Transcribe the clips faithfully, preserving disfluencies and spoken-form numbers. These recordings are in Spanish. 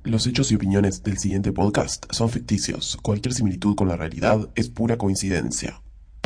Los hechos y opiniones del siguiente podcast son ficticios. Cualquier similitud con la realidad es pura coincidencia.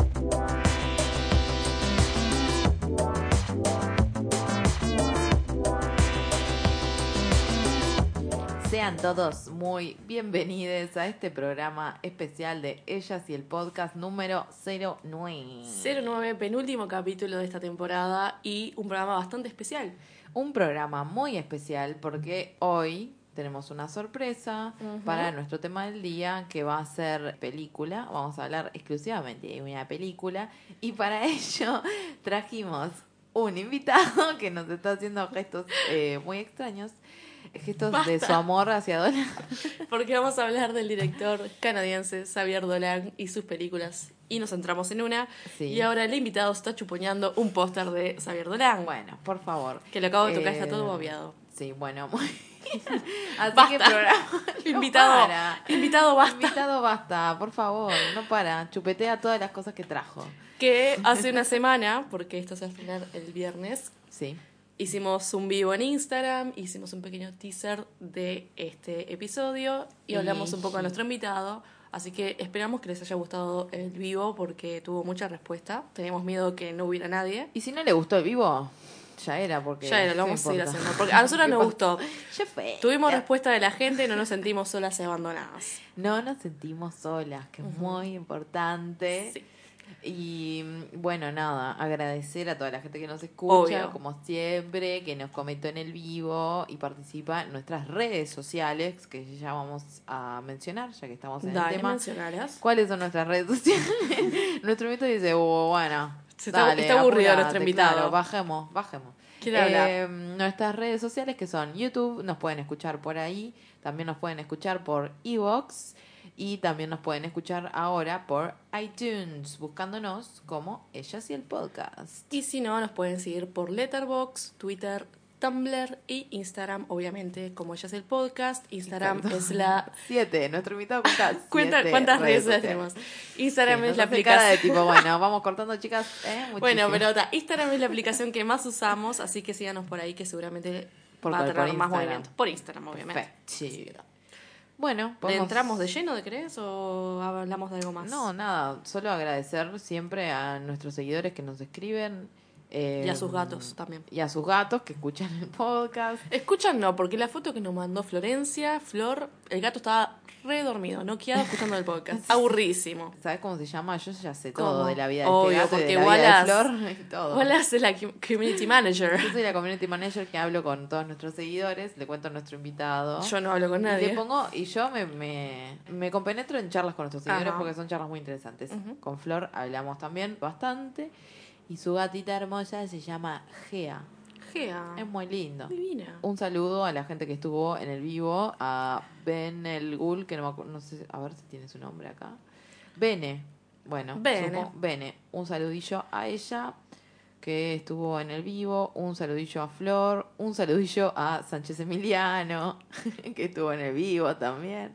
Sean todos muy bienvenidos a este programa especial de Ellas y el Podcast número cero nueve. cero nueve, penúltimo capítulo de esta temporada y un programa bastante especial. Un programa muy especial porque hoy tenemos una sorpresa uh-huh. para nuestro tema del día, que va a ser película. Vamos a hablar exclusivamente de una película y para ello trajimos un invitado que nos está haciendo gestos eh, muy extraños. Gestos Basta. de su amor hacia Dolan. Porque vamos a hablar del director canadiense Xavier Dolan y sus películas. Y nos centramos en una. Sí. Y ahora el invitado está chuponeando un póster de Xavier Dolan. Bueno, por favor. Que lo acabo de tocar, eh, está todo bobeado. Sí, bueno, muy bien. Así basta. que programa. invitado, no invitado basta. Invitado basta, por favor, no para. Chupetea todas las cosas que trajo. Que hace una semana, porque esto se va a estrenar el viernes. Sí. Hicimos un vivo en Instagram, hicimos un pequeño teaser de este episodio y hablamos un poco a nuestro invitado. Así que esperamos que les haya gustado el vivo porque tuvo mucha respuesta. Teníamos miedo que no hubiera nadie. Y si no le gustó el vivo, ya era porque... Ya era, lo vamos a seguir haciendo. Porque a nosotros nos gustó. Ya fue. Tuvimos respuesta de la gente y no nos sentimos solas y abandonadas. No nos sentimos solas, que es uh-huh. muy importante. Sí. Y bueno, nada, agradecer a toda la gente que nos escucha, Obvio. como siempre, que nos comentó en el vivo y participa en nuestras redes sociales, que ya vamos a mencionar, ya que estamos en Dale, el tema. Mencionalas. ¿Cuáles son nuestras redes sociales? Nuestro invitado dice, oh, bueno, Se dale, está aburrido apurate, nuestro invitado. Claro, bajemos, bajemos. ¿Quiere hablar? Eh, nuestras redes sociales que son YouTube, nos pueden escuchar por ahí, también nos pueden escuchar por iVoox. Y también nos pueden escuchar ahora por iTunes, buscándonos como Ellas y el Podcast. Y si no, nos pueden seguir por Letterboxd, Twitter, Tumblr y Instagram, obviamente, como Ellas y el Podcast. Instagram Exacto. es la... Siete, nuestro invitado cuenta siete ¿Cuántas redes sociales tenemos? Instagram sí, es la aplicación... Cara de tipo, bueno, vamos cortando, chicas. ¿eh? Bueno, pero ta, Instagram es la aplicación que más usamos, así que síganos por ahí, que seguramente por va a tener más Instagram. movimiento. Por Instagram, obviamente. Perfecto. Sí. Bueno, ¿le entramos de lleno, de crees, o hablamos de algo más? No, nada, solo agradecer siempre a nuestros seguidores que nos escriben. Eh, y a sus gatos también. Y a sus gatos que escuchan el podcast. Escuchan no, porque la foto que nos mandó Florencia, Flor, el gato estaba re dormido, no quedaba escuchando el podcast. Aburrísimo. ¿Sabes cómo se llama? Yo ya sé ¿Cómo? todo de la vida de Obvio, este gato, porque de la vida de Flor y todo. Wallace es la community manager. Yo soy la community manager que hablo con todos nuestros seguidores, le cuento a nuestro invitado. Yo no hablo con nadie. Y le pongo, y yo me, me, me compenetro en charlas con nuestros seguidores. Ajá. Porque son charlas muy interesantes. Uh-huh. Con Flor hablamos también bastante. Y su gatita hermosa se llama Gea. Gea. Es muy lindo. Divina. Un saludo a la gente que estuvo en el vivo. A Ben el Gul, que no me acuerdo, no sé, a ver si tiene su nombre acá. Bene. Bueno, Bene. Supo, Bene. Un saludillo a ella, que estuvo en el vivo. Un saludillo a Flor. Un saludillo a Sánchez Emiliano, que estuvo en el vivo también.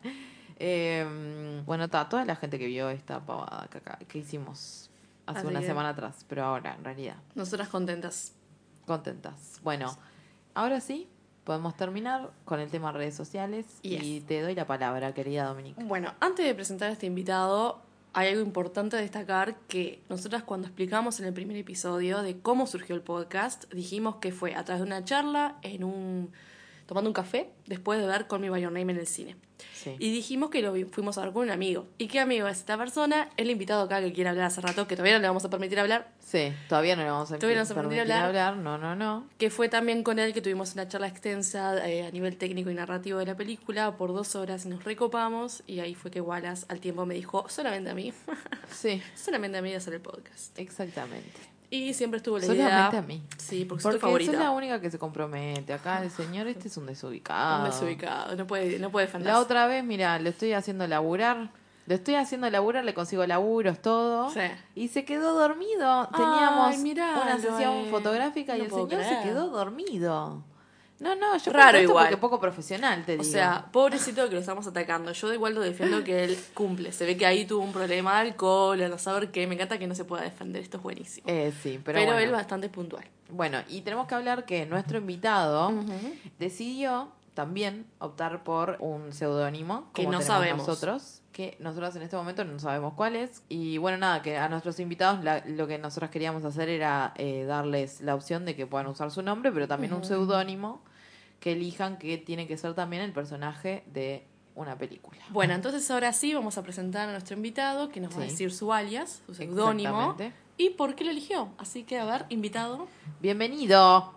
Eh, bueno, ta, toda la gente que vio esta pavada que, acá, que hicimos hace Así una que... semana atrás, pero ahora, en realidad. Nosotras contentas. Contentas. Bueno, sí. Ahora sí, podemos terminar con el tema redes sociales. Yes. Y te doy la palabra, querida Dominica. Bueno, antes de presentar a este invitado, hay algo importante a destacar, que nosotras cuando explicamos en el primer episodio de cómo surgió el podcast, dijimos que fue a través de una charla, en un tomando un café, después de ver Call Me By Your Name en el cine. Sí. Y dijimos que lo fuimos a ver con un amigo. ¿Y qué amigo es esta persona? El invitado acá que quiere hablar hace rato, que todavía no le vamos a permitir hablar. Sí, todavía no le vamos a, todavía no permitir, permitir hablar. hablar. No, no, no. Que fue también con él que tuvimos una charla extensa eh, a nivel técnico y narrativo de la película por dos horas y nos recopamos. Y ahí fue que Wallace al tiempo me dijo, solamente a mí. Sí. Solamente a mí de hacer el podcast. Exactamente. Y siempre estuvo la Solamente idea... Solamente a mí. Sí, porque, porque soy favorita. Soy la única que se compromete. Acá el señor este es un desubicado. Un desubicado. No puede, no puede defenderse. La otra vez, mira, lo estoy haciendo laburar. Lo estoy haciendo laburar, le consigo laburos, todo. Sí. Y se quedó dormido. Teníamos Ay, miralo, una sesión eh. fotográfica no y el señor creer. se quedó dormido. No, no, yo Raro esto igual. Porque poco profesional, te o digo. O sea, pobrecito que lo estamos atacando. Yo de igual lo defiendo que él cumple. Se ve que ahí tuvo un problema de alcohol, a no saber qué. Me encanta que no se pueda defender. Esto es buenísimo. Eh, sí, pero Pero bueno. él bastante puntual. Bueno, y tenemos que hablar que nuestro invitado uh-huh. decidió también optar por un seudónimo Que como no tenemos sabemos. nosotros, que nosotros en este momento no sabemos cuál es. Y bueno, nada, que a nuestros invitados la- lo que nosotros queríamos hacer era eh, darles la opción de que puedan usar su nombre, pero también un seudónimo que elijan, que tiene que ser también el personaje de una película. Bueno, entonces ahora sí vamos a presentar a nuestro invitado, que nos va a Sí. decir su alias, su seudónimo, Exactamente. y por qué lo eligió. Así que, a ver, invitado. Bienvenido.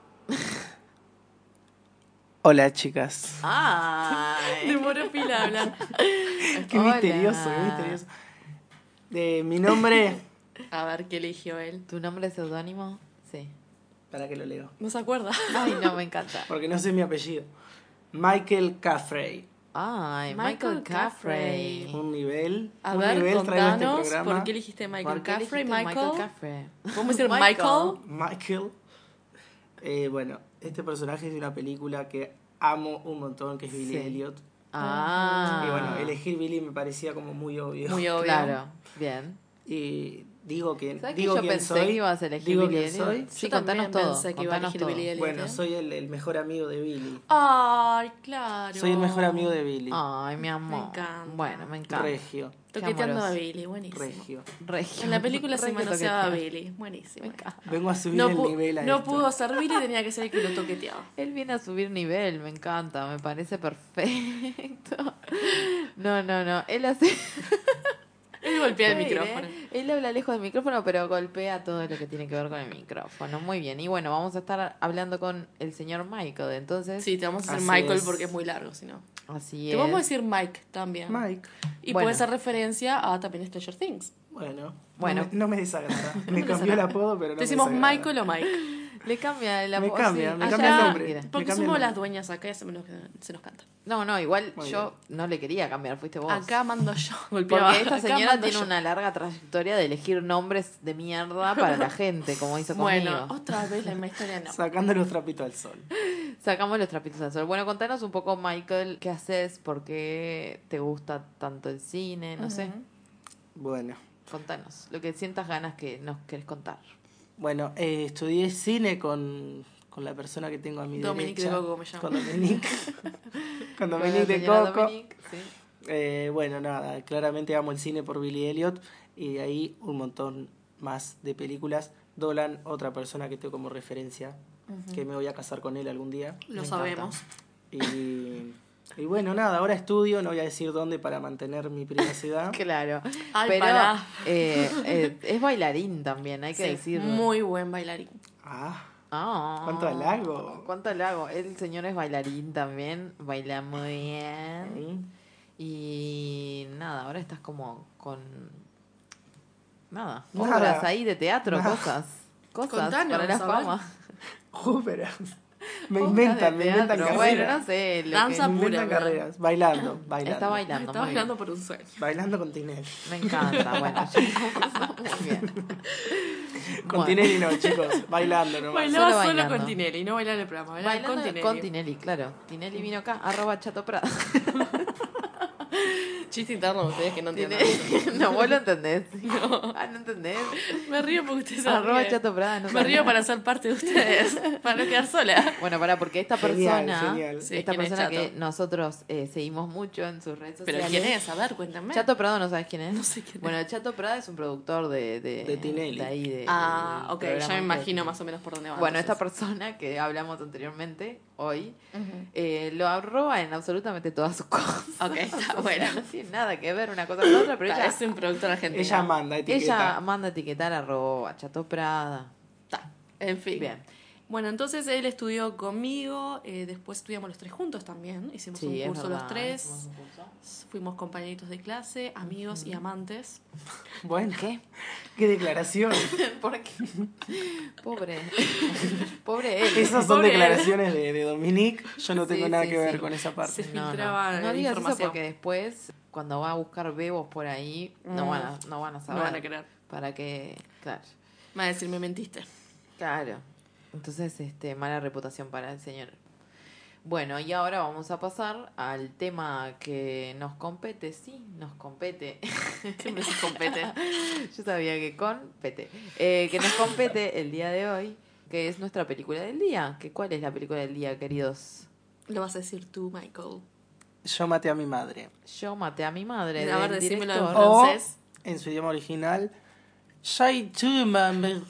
Hola, chicas. Ay. Demoró pila a hablar. Qué Hola. misterioso, qué misterioso. De mi nombre, A ver, ¿qué eligió él? ¿Tu nombre es seudónimo? Sí. ¿para qué lo leo? ¿No se acuerda? Ay, no, me encanta. Porque no sé mi apellido. Michael Caffrey. Ay, Michael Michael Caffrey. Caffrey. Un nivel. A un ver, nivel traigo a este contanos, programa. ¿por qué elegiste Michael ¿Por qué Caffrey? elegiste Michael. Caffrey? ¿Podemos decir Michael? Michael. Eh, bueno, este personaje es de una película que amo un montón, que es Billy Sí. Elliot. Ah. Y bueno, elegir Billy me parecía como muy obvio. Muy obvio. Claro, bien. Y digo que ¿Sabes que digo yo quién pensé soy. que ibas a elegir digo Billy quién Elliot? soy. Sí, Yo también contanos todo. pensé que iba a contanos elegir todo. Billy Elliot. Bueno, soy el, el mejor amigo de Billy. Ay, claro. Soy el mejor amigo de Billy. Ay, mi amor. Me encanta. Bueno, me encanta. Regio, Toqueteando a amoroso. Billy, buenísimo. regio. Regio. En la película se Regio manoseaba a toquetear. Billy, buenísimo. Me encanta. Vengo a subir No, el pu- nivel a no esto. pudo ser Billy, tenía que ser el que lo toqueteaba. Él viene a subir nivel, me encanta, me parece perfecto. No, no, no. Él hace. Él golpea el Muy bien, micrófono. ¿eh? Él habla lejos del micrófono, pero golpea todo lo que tiene que ver con el micrófono. Muy bien. Y bueno, vamos a estar hablando con el señor Michael. Entonces, Sí, te vamos a hacer Así Michael es. porque es muy largo, si no. así Te es. vamos a decir Mike también. Mike. Y Bueno. puede ser referencia a también Stranger Things. Bueno, Bueno. No, me, no me desagrada. Me cambió el apodo, pero no Te decimos me desagrada. Michael o Mike. Le cambia el Me apodo, cambia, sí. me Allá cambia el quiera. nombre. Porque Me cambia somos el las nombre. dueñas acá y se nos, se nos canta. No, no, igual Muy yo no le quería cambiar, fuiste vos. Acá mando yo. Golpeaba. Porque esta Acá señora mando tiene yo. una larga trayectoria de elegir nombres de mierda para la gente, como hizo conmigo. Bueno, otra vez la misma historia no. Sacando los trapitos al sol. Sacamos los trapitos al sol. Bueno, contanos un poco, Michael, ¿qué haces? ¿Por qué te gusta tanto el cine? No sé. Bueno, Contanos lo que sientas ganas que nos querés contar. bueno eh, estudié cine con, con la persona que tengo a mi Dominique derecha. de Coco me llamo. Con Dominique. con Dominique Con la de señora Coco. Dominique, sí. Eh, bueno, nada, claramente amo el cine por Billy Elliot y de ahí un montón más de películas. Dolan, otra persona que tengo como referencia, que me voy a casar con él algún día. Lo Me sabemos. Y, y bueno, nada, ahora estudio, no voy a decir dónde para mantener mi privacidad. Claro. Ay, Pero pará. eh, eh, es bailarín también, hay que Sí, decirlo. muy buen bailarín. Ah, Ah, ¿Cuánto halago? ¿Cuánto halago? El señor es bailarín también, baila muy bien. Y nada, ahora estás como con... Nada, Nada. obras ahí de teatro, Nada. cosas. Cosas Contanos, para la a ver. fama. ópera. Me Obras inventan, de me inventan teatro. carreras. Bueno, no sé. Lo Danza que... Me inventan pura, carreras. Bailando, bailando. Está bailando. Está muy bailando por un sueño. Bailando con Tinelli. bien. Me encanta. Bueno, ya muy bien. Con Bueno. Tinelli no, chicos. Bailando nomás. Bailaba Solo solo, bailando. con Tinelli, no bailaba en el programa. Bailaba Bailando con Tinelli. con Tinelli, claro. Tinelli vino acá, arroba Chato Prada. Chiste interno de ustedes que no entienden. Tinelli- No, vos lo entendés. Ah, ¿no entendés? Me río porque ustedes se Arroba ríen. Chato Prada. No Me sabés. río para ser parte de ustedes, para no quedar sola. Bueno, pará, porque esta Genial, persona, genial. Sí, esta ¿quién es persona que Chato? nosotros eh, seguimos mucho en sus redes ¿Pero sociales. quién es? A ver, cuéntame. Chato Prado, ¿no sabes quién es? No sé quién es. Bueno, Chato Prada es un productor de... De, De Tinelli. de ahí, de- Ah, del ok, ya programa me de- imagino más o menos por dónde va. Bueno, esta entonces. persona que hablamos anteriormente, hoy, Ujú. eh, lo arroba en absolutamente todas sus cosas. Ok, está O sea, bueno. no tiene nada que ver una cosa con la otra, pero ella, Es un productor argentino. Ella manda etiqueta. ella manda a etiquetar arroba Chato Prada. Está. En fin. Bien. Bueno, entonces él estudió conmigo, eh, después estudiamos los tres juntos también, hicimos Sí, un es curso verdad, los tres, hicimos un curso. fuimos compañeritos de clase, amigos y amantes. Bueno, ¿Qué? qué declaración. ¿Por qué? Pobre. Pobre él. Esas son Pobre él. declaraciones de, de Dominique. Yo no tengo Sí, nada sí, que ver sí. con esa parte. Se No, no. filtraba No digas eso información. porque después, cuando va a buscar bebos por ahí, no Mm. van a, no van a saber. No van a querer. Para que, claro, Me va a decir, me mentiste. claro. Entonces, este, mala reputación para el señor. Bueno, y ahora vamos a pasar al tema que nos compete, sí, nos compete. Siempre se compete. Yo sabía que compete. Eh, que nos compete el día de hoy, que es nuestra película del día. Que, ¿cuál es la película del día, queridos? Lo vas a decir tú, Michael. Yo maté a mi madre. Yo maté a mi madre. A ver, del decímelo en director. O, francés. en su idioma original, J'ai tué ma mère.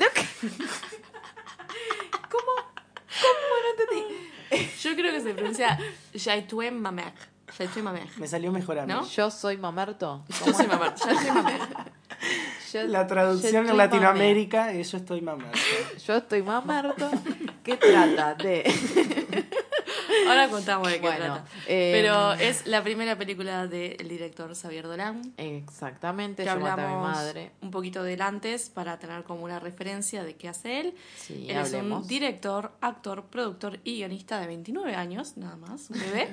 Yo creo que se pronuncia J'ai tué ma mère. J'ai tué ma mère. Me salió mejor a mí. ¿No? Yo soy mamerto. Yo soy mamá. J'ai tué ma mère. Yo, La traducción yo en estoy Latinoamérica es yo estoy mamá. mame. Yo estoy mamerto. ¿Qué trata de...? Ahora contamos de qué Bueno, trata. eh, Pero es la primera película del director Xavier Dolan. Exactamente, Que yo maté a mi hablamos madre. un poquito del antes para tener como una referencia de qué hace él. Sí, él es hablemos. un director, actor, productor y guionista de veintinueve años, nada más, un bebé.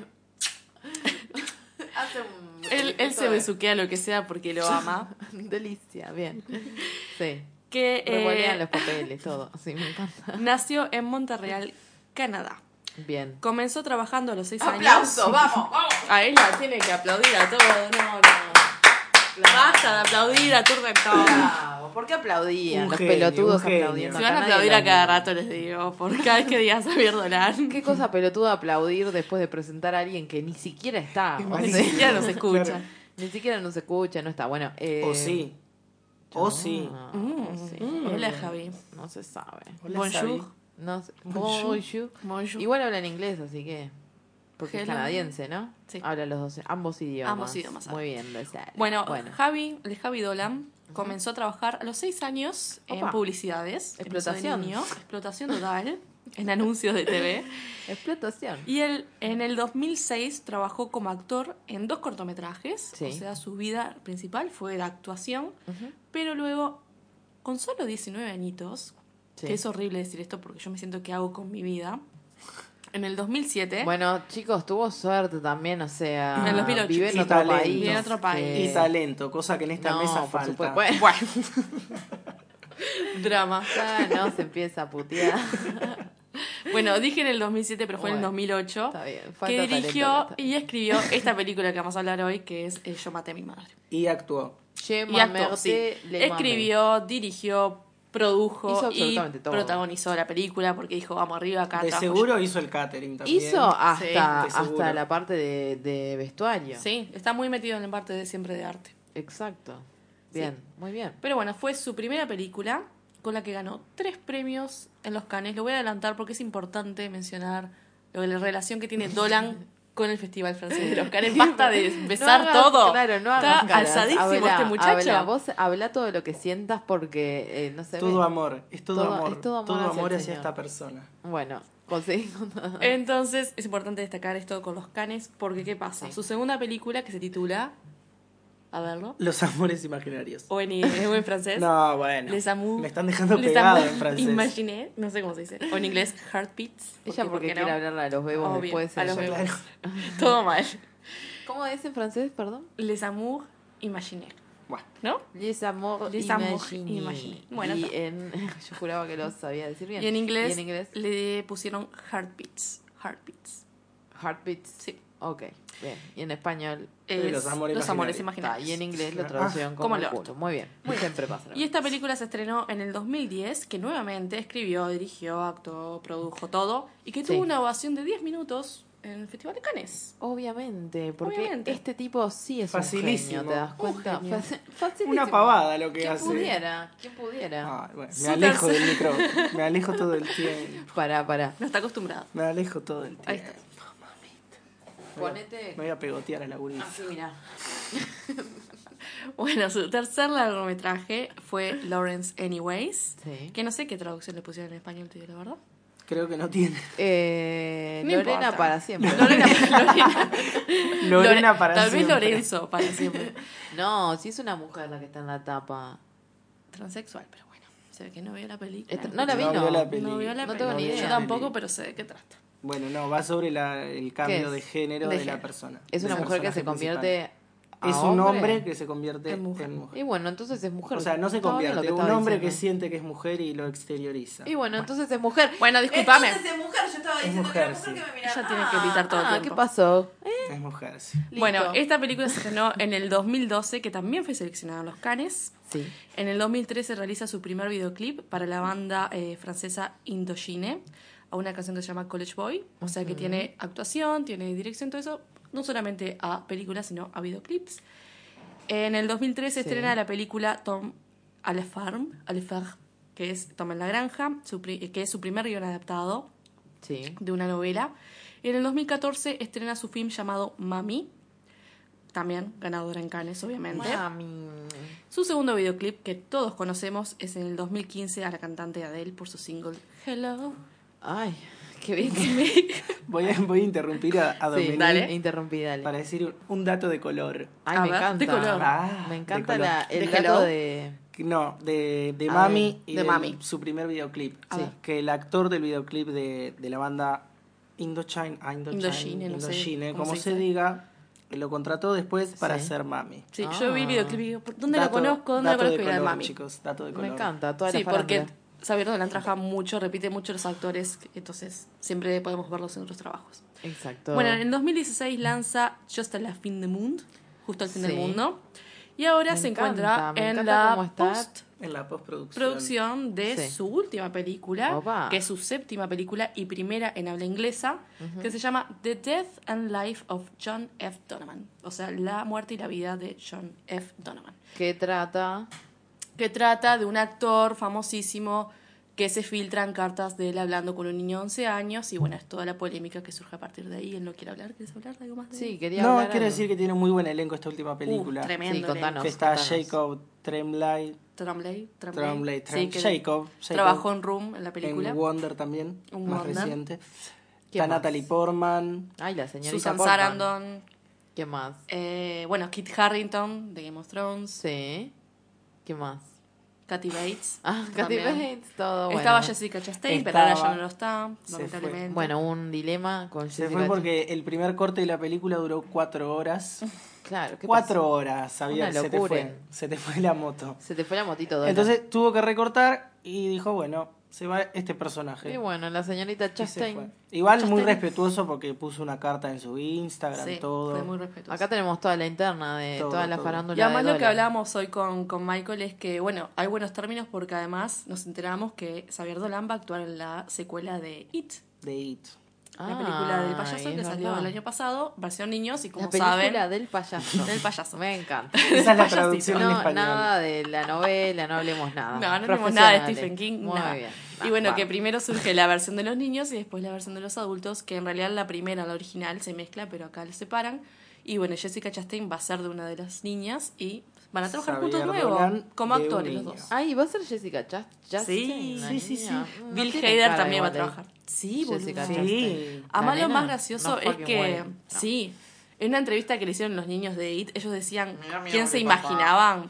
Hace un... él, él se besuquea lo que sea porque lo ama. Delicia, bien. Sí. Que Revolean eh, los papeles, todo. Sí, me encanta. nació en Montreal, Canadá. Bien. Comenzó trabajando a los seis ¡Aplauso! años. ¡Vamos, vamos! A ella tiene que aplaudir a todo. No, no. Basta de aplaudir, aturden todo. Bravo. ¿Por qué aplaudían Un los genio, pelotudos un genio. aplaudiendo? Si van a Acá aplaudir nadie a cada aplaude. rato, les digo, por cada vez que digas Xavier Dolan. ¿Qué cosa pelotuda aplaudir después de presentar a alguien que ni siquiera está? O Ni sea, siquiera nos escucha. Claro. ni siquiera nos escucha, no está. Bueno, eh, O sí. O sí. ah, Mm, o sí. Hola, Javi. No se sabe. Hola, Bonjour. Xavi. No sé. Bonjour. Bonjour. Bonjour. Igual habla en inglés, así que... Porque Hello. es canadiense, ¿no? Sí. Habla los dos, ambos idiomas. Ambos idiomas habla. Muy bien, lo sé. Bueno, bueno. Javi, el Javi Dolan, comenzó a trabajar a los seis años en Opa. publicidades. Explotación. Empezó de niño, explotación total, en anuncios de T V. Explotación. Y él en el dos mil seis trabajó como actor en dos cortometrajes. Sí. O sea, su vida principal fue la actuación. Ujú. Pero luego, con solo diecinueve añitos, Sí. que es horrible decir esto porque yo me siento que hago con mi vida. En el dos mil siete, Bueno, chicos, tuvo suerte también, o sea, En el dos mil ocho. vive en Y otro talento. país. Vive en otro país. que- Y talento, cosa que en esta No, mesa por falta. supuesto. Bueno, bueno, drama. ya no se empieza a putear. Bueno, dije en el dos mil siete, pero fue en el Bueno, dos mil ocho. Está bien. Que Falta dirigió talento. y escribió esta película que vamos a hablar hoy, que es eh, Yo maté a mi madre. Y actuó. Je Y actuó, m'emmerde, sí. le Escribió, dirigió, produjo Hizo y absolutamente todo. protagonizó la película porque dijo, vamos arriba acá. De trabajo seguro hizo el catering mame. también. Hizo hasta, de seguro. hasta la parte de, de vestuario. yo. Sí, está muy metido en la parte de siempre de arte. Exacto. Bien, muy bien. Pero bueno, fue su primera película con la que ganó tres premios en los Cannes. Lo voy a adelantar porque es importante mencionar lo de la relación que tiene Dolan con el Festival Francés de los Cannes. Basta de empezar No hagas- todo. Claro, no Está hagas caras. alzadísimo Habla, este muchacho. Habla, vos habla todo lo que sientas porque eh, no se Todo ve. amor, es todo, Todo- amor. es todo amor hacia el hacia Señor. esta persona. Bueno, conseguí con todo. Entonces es importante destacar esto con los Cannes porque ¿qué pasa? Sí. Su segunda película que se titula, a verlo, Los amores imaginarios. o en, o en francés, No, bueno. Les Amours. Me están dejando Les pegado Amours en francés. Imaginé, no sé cómo se dice, o en inglés Heartbeats. Ella ¿por porque qué quiere no? hablarle a los bebos Obvio, después. a los ella- bebos. Todo mal. ¿Cómo es en francés, perdón? Les Amours Imaginés, Bueno, ¿no? Les amours Les amours imaginés. imaginés. Bueno, y está. en... Yo juraba que lo sabía decir bien. Y en inglés, Y en inglés, le pusieron Heartbeats. Heartbeats. Heartbeats. Sí. Ok, bien. Y en español... Es Los amores Los amores imaginarios. Está, y en imaginarios. inglés lo Ah, traducieron como como el el culo. orto. Muy bien. Muy siempre pasa. Y esta película se estrenó en el dos mil diez, que nuevamente escribió, dirigió, actuó, produjo todo, y que Sí. tuvo una ovación de diez minutos en el Festival de Cannes. Obviamente, porque Obviamente. este tipo sí es Facilísimo. un genio, ¿te das Un cuenta? genio. Faci- facilísimo. una pavada lo que ¿Quién hace. pudiera? ¿Quién pudiera? Ah, bueno, me Su alejo tercer- del micro. Me alejo todo el tiempo. Pará, pará. No está acostumbrado. Me alejo todo el Ahí tiempo. está. Ponete... Me voy a pegotear a la gurisa. Así, mirá. Bueno, su tercer largometraje fue Lawrence Anyways, Sí. que no sé qué traducción le pusieron en español, te digo la verdad. Creo que no tiene. Eh, No Lorena importa. para siempre. Lorena, Lorena, Lorena Lore- para Tal siempre. vez Lorenzo para siempre. No, si es una mujer la que está en la tapa. Transexual, pero bueno. Se ve que no vio la película. Esta- no la vi, No no. vio la peli. No vio la No película. tengo ni Yo idea. tampoco, pero sé de qué trata. Bueno, no, va sobre la, el cambio es? de género De de, la género. persona. Es de una la mujer que se personaje convierte a principal. Es un hombre. hombre que se convierte En en mujer. mujer. Y bueno, entonces es mujer. O sea, no se Estaba bien lo convierte, que un estaba hombre que diciendo. siente que es mujer y lo exterioriza. Y bueno, entonces es mujer. Bueno, discúlpame. Entonces es mujer, yo estaba Es diciendo mujer, que era mujer sí. que me miraba. Ella tiene que editar todo el Ah, tiempo. ¿qué pasó? Eh, Es mujer, sí. listo. Bueno, esta película se estrenó en el dos mil doce, que también fue seleccionada en los Cannes. Sí. En el dos mil trece realiza su primer videoclip para la banda eh, francesa Indochine. a una canción que se llama College Boy, o sea que tiene actuación, tiene dirección, todo eso, no solamente a películas, sino a videoclips. En el dos mil tres se Sí. estrena la película Tom à la Farm, à la Farm, que es Tom en la Granja, su pri- que es su primer guion adaptado Sí. de una novela. Y en el dos mil catorce estrena su film llamado Mami, también ganadora en Cannes, obviamente. Mami. Su segundo videoclip, que todos conocemos, es en el dos mil quince a la cantante Adele por su single Hello. Ay, qué bien. Voy a, voy a interrumpir a, a Sí, Dominique dale. Interrumpí, dale. para decir un, un dato de color. Ay, A me ver, encanta. de color. Ah, me de encanta color. la, el ¿De dato Hello? de... No, de, de A Mami ver, y de de Mami. su primer videoclip. A ver. Que el actor del videoclip de, de la banda Indochine, ah, Indochine, Indochine, no sé Indochine, cómo como se se, dice. diga, lo contrató después para Sí. ser Mami. Sí, Ah. yo vi el videoclip y digo, ¿dónde Dato- la conozco? ¿Dónde la dato conozco? de Y era el color, Mami. chicos, dato de color. Me encanta, toda la Sí, porque farándula. Xavier Dolan trabaja mucho, repite mucho los actores, entonces siempre podemos verlos en otros trabajos. Exacto. Bueno, en dos mil dieciséis lanza Just a la Fin de Mundo, justo al fin Sí. del mundo, y ahora Me se encanta, encuentra me en encanta cómo la está. En la postproducción. postproducción de Sí. su última película, Opa. que es su séptima película y primera en habla inglesa, que se llama The Death and Life of John F. Donovan, o sea, la muerte y la vida de John F. Donovan, ¿Qué trata? que trata de un actor famosísimo que se filtran cartas de él hablando con un niño de once años y bueno, es toda la polémica que surge a partir de ahí. Él no quiere hablar, ¿quieres hablar de algo más de Sí, él? quería No, hablar quiero algo. decir que tiene un muy buen elenco esta última película. Uh, tremendo. Sí, contanos. elenco. que está contanos. Jacob Tremblay, Tremblay, Tremblay. Tremblay, Sí, Trem- que Jacob, Jacob. trabajó en Room, en la película. en Wonder también, Un más Wonder. reciente. ¿Quién Está más? Natalie Portman. Ay, la señorita Susan Portman. Sarandon. ¿Qué más? Eh, bueno, Kit Harington, de Game of Thrones. Sí. ¿Qué más? Kathy Bates. Ah, Kathy también. Bates, todo bueno. Estaba Jessica Chastain, pero Estaba. ahora ya no lo está, Se lamentablemente. Bueno, un dilema con Se Jessica fue porque el primer corte de la película duró cuatro horas. Ch- Claro, ¿qué Cuatro pasó? horas, Xavier, Una se te locura. fue. Se te fue la moto. Se te fue la motito, Dora. Entonces tuvo que recortar y dijo, bueno, se va este personaje. Y bueno, la señorita Y se fue. Chastain. Igual muy Chastain. respetuoso porque puso una carta en su Instagram, Sí, todo. fue muy respetuoso. Acá tenemos toda la interna de Todo, toda la todo. farándula Y además de lo que Dolan. hablábamos hoy con, con Michael es que, bueno, hay buenos términos porque además nos enteramos que Xavier Dolan va a actuar en la secuela de It, De It. la película del Ay, payaso que es salió verdad. el año pasado, versión niños, y como La película saben, del payaso. del payaso. Me encanta. Esa es la Payasito. traducción en No, español. nada de la novela, no hablemos nada. No, no tenemos nada de Profesionales. Stephen King, Muy nada. bien. Y bueno, Ah, que va. primero surge la versión de los niños y después la versión de los adultos, que en realidad la primera, la original, se mezcla, pero acá los separan. Y bueno, Jessica Chastain va a ser de una de las niñas y van a trabajar Xavier juntos nuevo, Dolan como de un actores los niño. dos. Ay, ¿va a ser Jessica Chas- Chastain? Sí, la sí, sí, niña? sí. No Bill tiene Hader cara también va a igual de- trabajar. Sí, Jessica boludo. Chastain. Sí. Además, La lo nena, más gracioso no es fucking que, way. No. sí, en una entrevista que le hicieron los niños de It, ellos decían, Mira, mira, ¿quién se mi papá. imaginaban?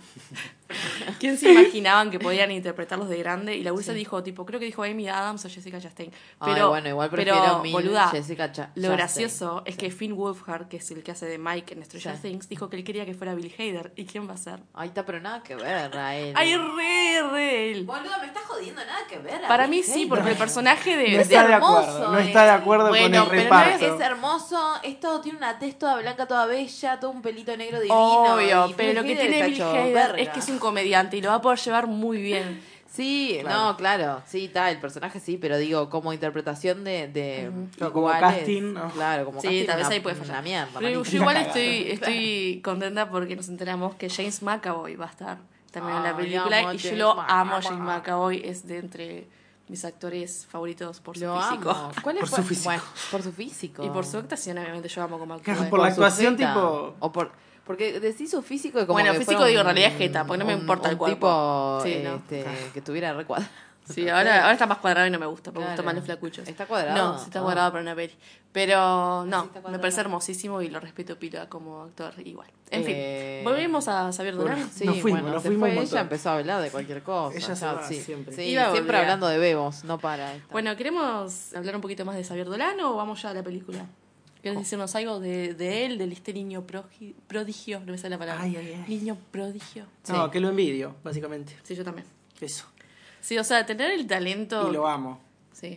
¿Quién se imaginaban que podían interpretarlos de grande? Y la Wilson dijo, tipo, creo que dijo Amy Adams o Jessica Chastain. Ay, Pero, bueno, igual prefiero pero, mil boluda, Jessica Cha- lo Chastain. gracioso es Sí. que Finn Wolfhard, que es el que hace de Mike en Stranger Sí. Things, dijo que él quería que fuera Bill Hader. ¿Y quién va a ser? Ay, está, pero nada que ver a él. ¡Ay, re, re él! Boludo, me estás jodiendo, nada que ver. a Para Bill mí sí, Hader. porque el personaje de... No de- está de hermoso, acuerdo, no eh. está de acuerdo Bueno, con el pero no reparto. Es hermoso, es todo, tiene una tez toda blanca, toda bella, todo un pelito negro divino. Obvio, y pero Bill lo que Hader tiene está Bill hecho Hader verga. es que es un comediante y lo va a poder llevar muy bien. Sí, Claro. no, claro, sí, está, el personaje sí, pero digo, como interpretación de, de Claro, como iguales, casting, ¿no? Claro, como Sí, casting tal vez una- ahí puede fallar. Una mierda, Pero yo malísimo. igual Una estoy, cagada. estoy contenta porque nos enteramos que James McAvoy va a estar también en la Ay, película. amo a Y yo James lo McAvoy. amo a James McAvoy, es de entre mis actores favoritos por su Lo físico. amo. ¿Cuál es Por fue- su físico. Bueno, por su físico. Y por su actuación, obviamente, yo amo como actúa. Por Por la su actuación jeta. tipo- O por, porque decís su físico y como Bueno, que físico fuera digo, en un- realidad jeta, porque no me un- importa el un cuerpo. tipo Sí, ¿no? este, que estuviera recuadrado. Sí, ahora, ahora está más cuadrado y no me gusta, porque me Claro. gustan más los flacuchos. ¿Está cuadrado? No, sí está Ah. cuadrado para una peli. Pero no, Sí está me cuadrado. parece hermosísimo y lo respeto pila como actor igual. En Eh, fin, volvemos a Xavier Dolan. Bueno. Sí, Nos fuimos, bueno, nos se fuimos fue un ella, montón. empezó a hablar de cualquier cosa. Ella se ya, va sí. siempre. Sí, Iba a siempre volver. hablando de bebos, no para. esta. Bueno, ¿queremos hablar un poquito más de Xavier Dolan o vamos ya a la película? ¿Quieres decirnos algo de, de él, de este niño progi- prodigio? No me sale la palabra. Ay, ay, ay. Niño prodigio. No, Sí. que lo envidio, básicamente. Sí, yo también. Eso. Sí, o sea, tener el talento... Y lo amo. Sí.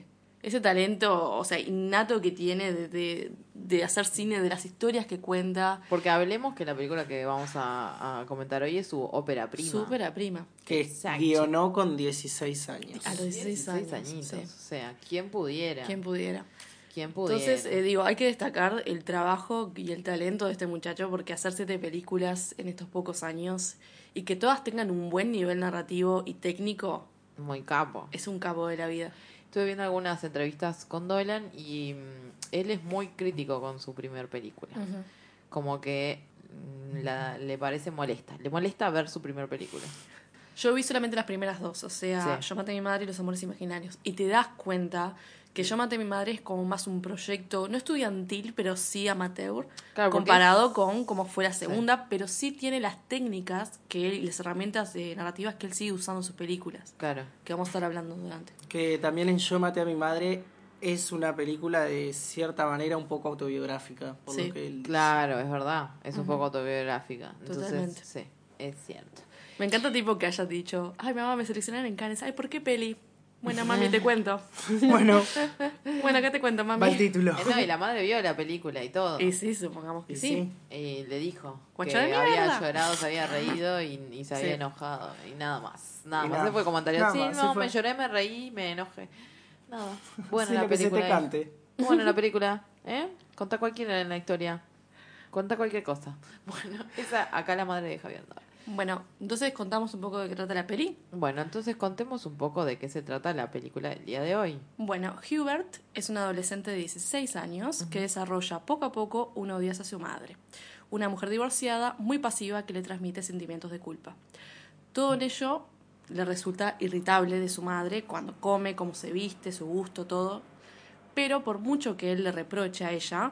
ese talento, o sea, innato que tiene de, de, de hacer cine, de las historias que cuenta. Porque hablemos que la película que vamos a, a comentar hoy es su ópera prima. Su ópera prima. Que Exacto. guionó con dieciséis años. A los dieciséis años. añitos. Sí. O sea, ¿quién pudiera? ¿Quién pudiera? ¿Quién pudiera? Entonces, eh, digo, hay que destacar el trabajo y el talento de este muchacho, porque hacer siete películas en estos pocos años y que todas tengan un buen nivel narrativo y técnico, Muy capo. es un capo de la vida. Estuve viendo algunas entrevistas con Dolan y mm, él es muy crítico con su primer película. Uh-huh. Como que mm, la, le parece molesta. Le molesta ver su primer película. Yo vi solamente las primeras dos, o sea, Sí. Yo maté a mi madre y Los amores imaginarios. Y te das cuenta que Yo maté a mi madre es como más un proyecto, no estudiantil, pero sí amateur, Claro, porque comparado es- con cómo fue la segunda, pero sí tiene las técnicas que él, y las herramientas eh, narrativas que él sigue usando en sus películas, Claro. que vamos a estar hablando durante. Que también en Yo maté a mi madre es una película de cierta manera un poco autobiográfica. Por Sí, lo que él Claro, es verdad. Es un Ujú. poco autobiográfica. Entonces, Totalmente. sí, es cierto. Me encanta tipo que hayas dicho, ay mamá, me seleccionaron en Cannes, ay, ¿por qué peli? Bueno, mami, te cuento. dice. Bueno, Bueno, ¿qué te cuento, mami? va el título. Eh, no, y la madre vio la película y todo. Y sí, supongamos que Y sí. sí. Y le dijo Guacho que de había mierda. llorado, se había reído y, y se había Sí. enojado. Y nada más. Nada Y más. nada- Ese fue el comentario. nada Sí, más, no, se fue. me lloré, me reí, me enojé. Nada. Bueno, Sí, la lo que se película. te es- cante. Bueno, la película. ¿Eh? Contá cualquiera en la historia. Contá cualquier cosa. Bueno, esa acá la madre de Javier Dolan. Bueno, entonces contamos un poco de qué trata la peli. Bueno, entonces contemos un poco de qué se trata la película del día de hoy. Bueno, Hubert es un adolescente de dieciséis años que desarrolla poco a poco un odio hacia su madre, una mujer divorciada muy pasiva que le transmite sentimientos de culpa. Todo en ello le resulta irritable de su madre cuando come, cómo se viste, su gusto, todo. Pero por mucho que él le reproche a ella,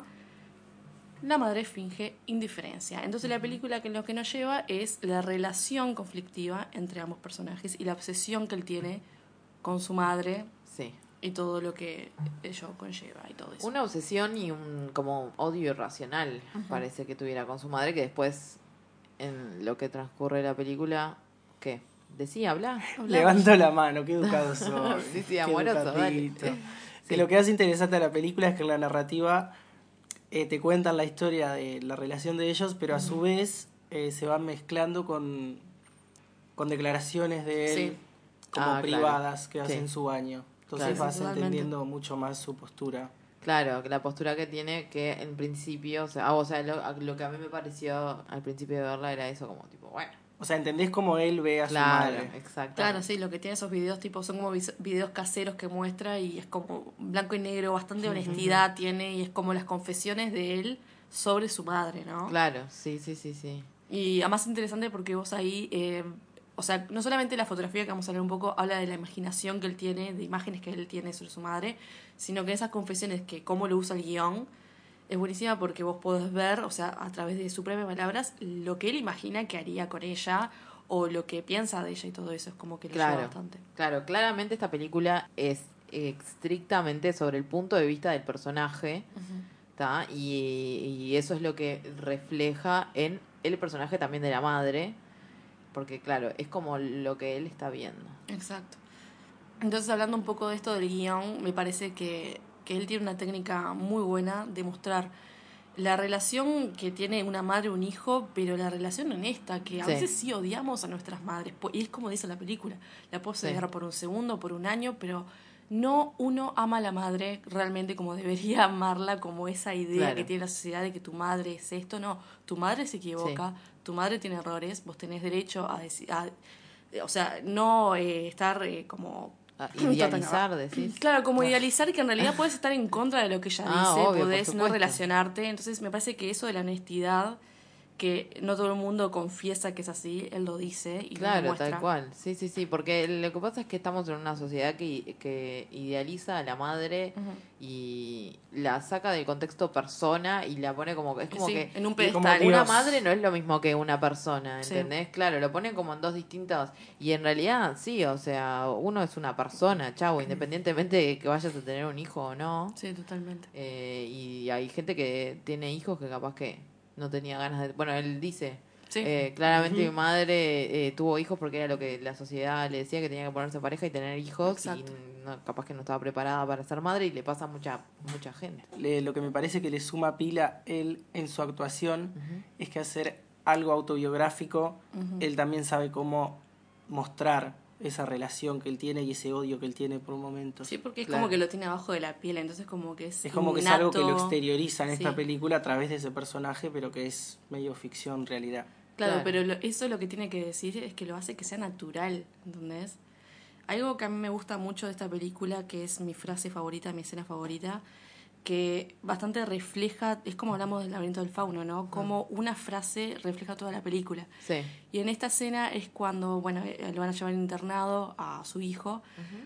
la madre finge indiferencia. Entonces la película que lo que nos lleva es la relación conflictiva entre ambos personajes y la obsesión que él tiene con su madre Sí. y todo lo que ello conlleva y todo eso. Una obsesión y un como odio irracional parece que tuviera con su madre, que después en lo que transcurre la película, ¿qué? Decía, habla. Levanto la mano, qué educado soy. Sí, sí, qué amoroso, dale. educadito. Sí. Que lo que hace interesante a la película es que en la narrativa eh, te cuentan la historia de la relación de ellos, pero a su vez eh, se van mezclando con, con declaraciones de él Sí. como Ah, claro. privadas que Sí. hace en su baño. Entonces Claro. vas Sí, totalmente. entendiendo mucho más su postura. Claro, que la postura que tiene, que en principio, o sea, ah, o sea lo, lo que a mí me pareció al principio de verla era eso, como tipo, bueno, O sea, entendés cómo él ve a claro, su madre. exacto. Claro, sí, lo que tiene esos videos tipo son como vis- videos caseros que muestra y es como blanco y negro, bastante honestidad tiene y es como las confesiones de él sobre su madre, ¿no? Claro, sí, sí, sí, sí. Y además interesante porque vos ahí, eh, o sea, no solamente la fotografía que vamos a hablar un poco habla de la imaginación que él tiene, de imágenes que él tiene sobre su madre, sino que esas confesiones que cómo lo usa el guión es buenísima porque vos podés ver, o sea, a través de sus propias palabras, lo que él imagina que haría con ella o lo que piensa de ella y todo eso, es como que lo Claro. lleva bastante. Claro, claramente esta película es estrictamente sobre el punto de vista del personaje, ¿tá? Y, y eso es lo que refleja en el personaje también de la madre, porque claro, es como lo que él está viendo. Exacto. Entonces, hablando un poco de esto del guión, me parece que, que él tiene una técnica muy buena de mostrar la relación que tiene una madre y un hijo, pero la relación honesta, que a Sí. veces sí odiamos a nuestras madres. po- Y es como dice la película, la puedo Sí. odiar por un segundo, por un año, pero no uno ama a la madre realmente como debería amarla, como esa idea Claro. que tiene la sociedad de que tu madre es esto. No, tu madre se equivoca, tu madre tiene errores, vos tenés derecho a decir... A, o sea, no eh, estar eh, como... Ah, idealizar, decís. Claro, como idealizar que en realidad puedes estar en contra de lo que ella Ah, dice, obvio, por podés no supuesto. relacionarte. Entonces me parece que eso de la honestidad, que no todo el mundo confiesa que es así, él lo dice y lo Claro, demuestra. tal cual. Sí, sí, sí, porque lo que pasa es que estamos en una sociedad que, que idealiza a la madre Ujú. y la saca del contexto persona y la pone como... Es como Sí, que en un como pedestal. Dios. una madre no es lo mismo que una persona, Sí. ¿entendés? Claro, lo ponen como en dos distintas... Y en realidad, sí, o sea, uno es una persona, chavo, independientemente de que vayas a tener un hijo o no. Sí, totalmente. Eh, y hay gente que tiene hijos que capaz que no tenía ganas de... Bueno, él dice Sí. Eh, claramente Ujú. mi madre eh, tuvo hijos porque era lo que la sociedad le decía, que tenía que ponerse pareja y tener hijos. Exacto. Y no, capaz que no estaba preparada para ser madre y le pasa a mucha, mucha gente. Le- lo que me parece que le suma pila él en su actuación Ujú. es que hacer algo autobiográfico, Ujú. él también sabe cómo mostrar esa relación que él tiene y ese odio que él tiene por momentos. Sí, porque es Claro. como que lo tiene abajo de la piel, entonces como que es Es como que es algo que lo innato. exterioriza en esta Sí. película a través de ese personaje, pero que es medio ficción, realidad. Claro, Claro. pero lo- eso lo que tiene que decir es que lo hace que sea natural, ¿entendés? Algo que a mí me gusta mucho de esta película, que es mi frase favorita, mi escena favorita, que bastante refleja, es como hablamos del laberinto del fauno, ¿no? Como una frase refleja toda la película. Sí. Y en esta escena es cuando, bueno, eh, lo van a llevar internado a su hijo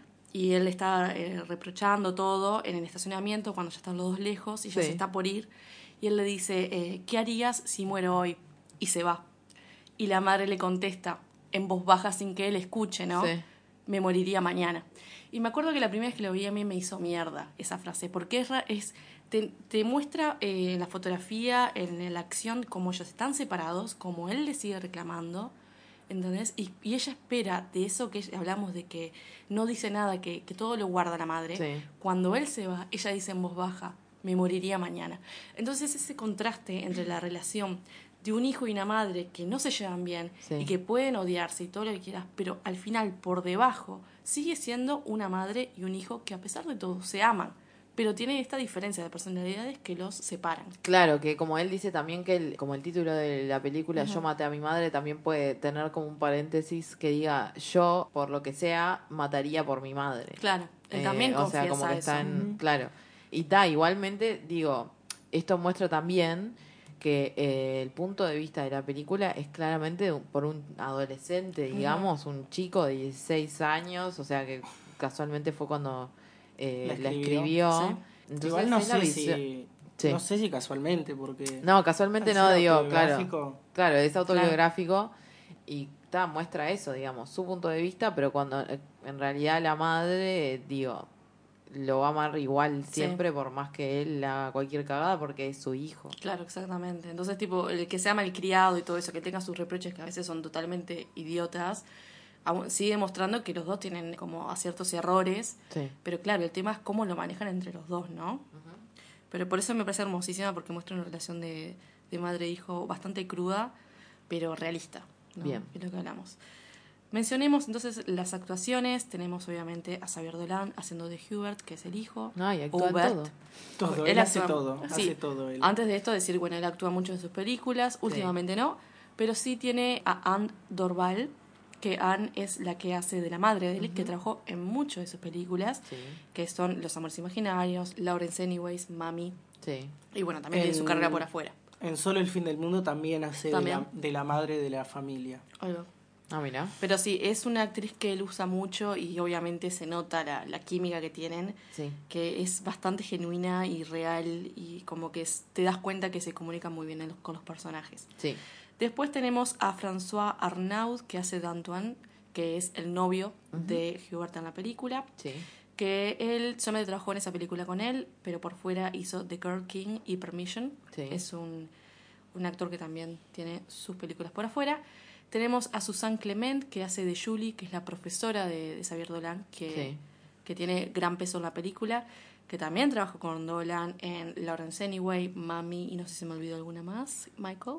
y él está eh, reprochando todo en el estacionamiento cuando ya están los dos lejos y ya Sí. se está por ir. Y él le dice, eh, ¿qué harías si muero hoy? Y se va. Y la madre le contesta en voz baja sin que él escuche, ¿no? Sí. Me moriría mañana. Y me acuerdo que la primera vez que lo vi a mí me hizo mierda esa frase, porque es, ra- es te, te muestra eh, en la fotografía, en la acción, cómo ellos están separados, cómo él le sigue reclamando, ¿entendés? Y, y ella espera de eso que hablamos de que no dice nada, que, que todo lo guarda la madre. Sí. Cuando él se va, ella dice en voz baja, me moriría mañana. Entonces ese contraste entre la relación de un hijo y una madre que no se llevan bien Sí. y que pueden odiarse y todo lo que quieras, pero al final por debajo sigue siendo una madre y un hijo que a pesar de todo se aman, pero tienen esta diferencia de personalidades que los separan. Claro, que como él dice también que el, como el título de la película Yo maté a mi madre también puede tener como un paréntesis que diga yo, por lo que sea, mataría por mi madre. Claro, él Eh, también o sea, confiesa como que eso. están, claro. Y ta, igualmente, digo, esto muestra también que eh, el punto de vista de la película es claramente de un- por un adolescente, digamos, un chico de dieciséis años, o sea que casualmente fue cuando eh, La la escribió. escribió. Sí. Entonces, Igual no es la sé visión- si Sí. no sé si casualmente, porque No, casualmente al no, ser digo, claro. autobiográfico, Claro, es autobiográfico y ta, muestra eso, digamos, su punto de vista, pero cuando eh, en realidad la madre, eh, digo, lo va a amar igual siempre por más que él haga cualquier cagada porque es su hijo. Claro, exactamente. Entonces, tipo, el que sea malcriado y todo eso, que tenga sus reproches que a veces son totalmente idiotas, aún sigue mostrando que los dos tienen como ciertos errores. Sí. Pero claro, el tema es cómo lo manejan entre los dos, ¿no? Pero por eso me parece hermosísima, porque muestra una relación de, de madre e hijo bastante cruda, pero realista, ¿no? Bien. Es lo que hablamos. Mencionemos entonces las actuaciones. Tenemos obviamente a Xavier Dolan haciendo de Hubert, que es el hijo. Ay, actúa en Hubert. todo. todo, Él él hace actúa- todo, sí. hace todo él. Antes de esto decir, bueno, él actúa mucho en sus películas, últimamente no, pero sí tiene a Anne Dorval, que Anne es la que hace de la madre de él, que trabajó en muchas de sus películas, Sí, que son Los Amores Imaginarios, Lawrence Anyways, Mami, sí. y bueno, también tiene su En- carrera por afuera. En Solo el fin del mundo también hace También. De, la, de la madre de la familia. Ahí va. Ah, mira. Pero sí, es una actriz que él usa mucho y obviamente se nota la, la química que tienen, Sí. que es bastante genuina y real y como que es- te das cuenta que se comunican muy bien en los- con los personajes. Sí. Después tenemos a François Arnaud, que hace de Antoine, que es el novio de Hubert en la película, Sí. que él solamente trabajó en esa película con él, pero por fuera hizo The Girl King y Permission. Sí. Es un, un actor que también tiene sus películas por afuera. Tenemos a Suzanne Clement, que hace de Julie, que es la profesora de, de Xavier Dolan, que, Sí. que tiene gran peso en la película, que también trabajó con Dolan en Lawrence Anyway, Mami, y no sé si me olvidó alguna más, Michael.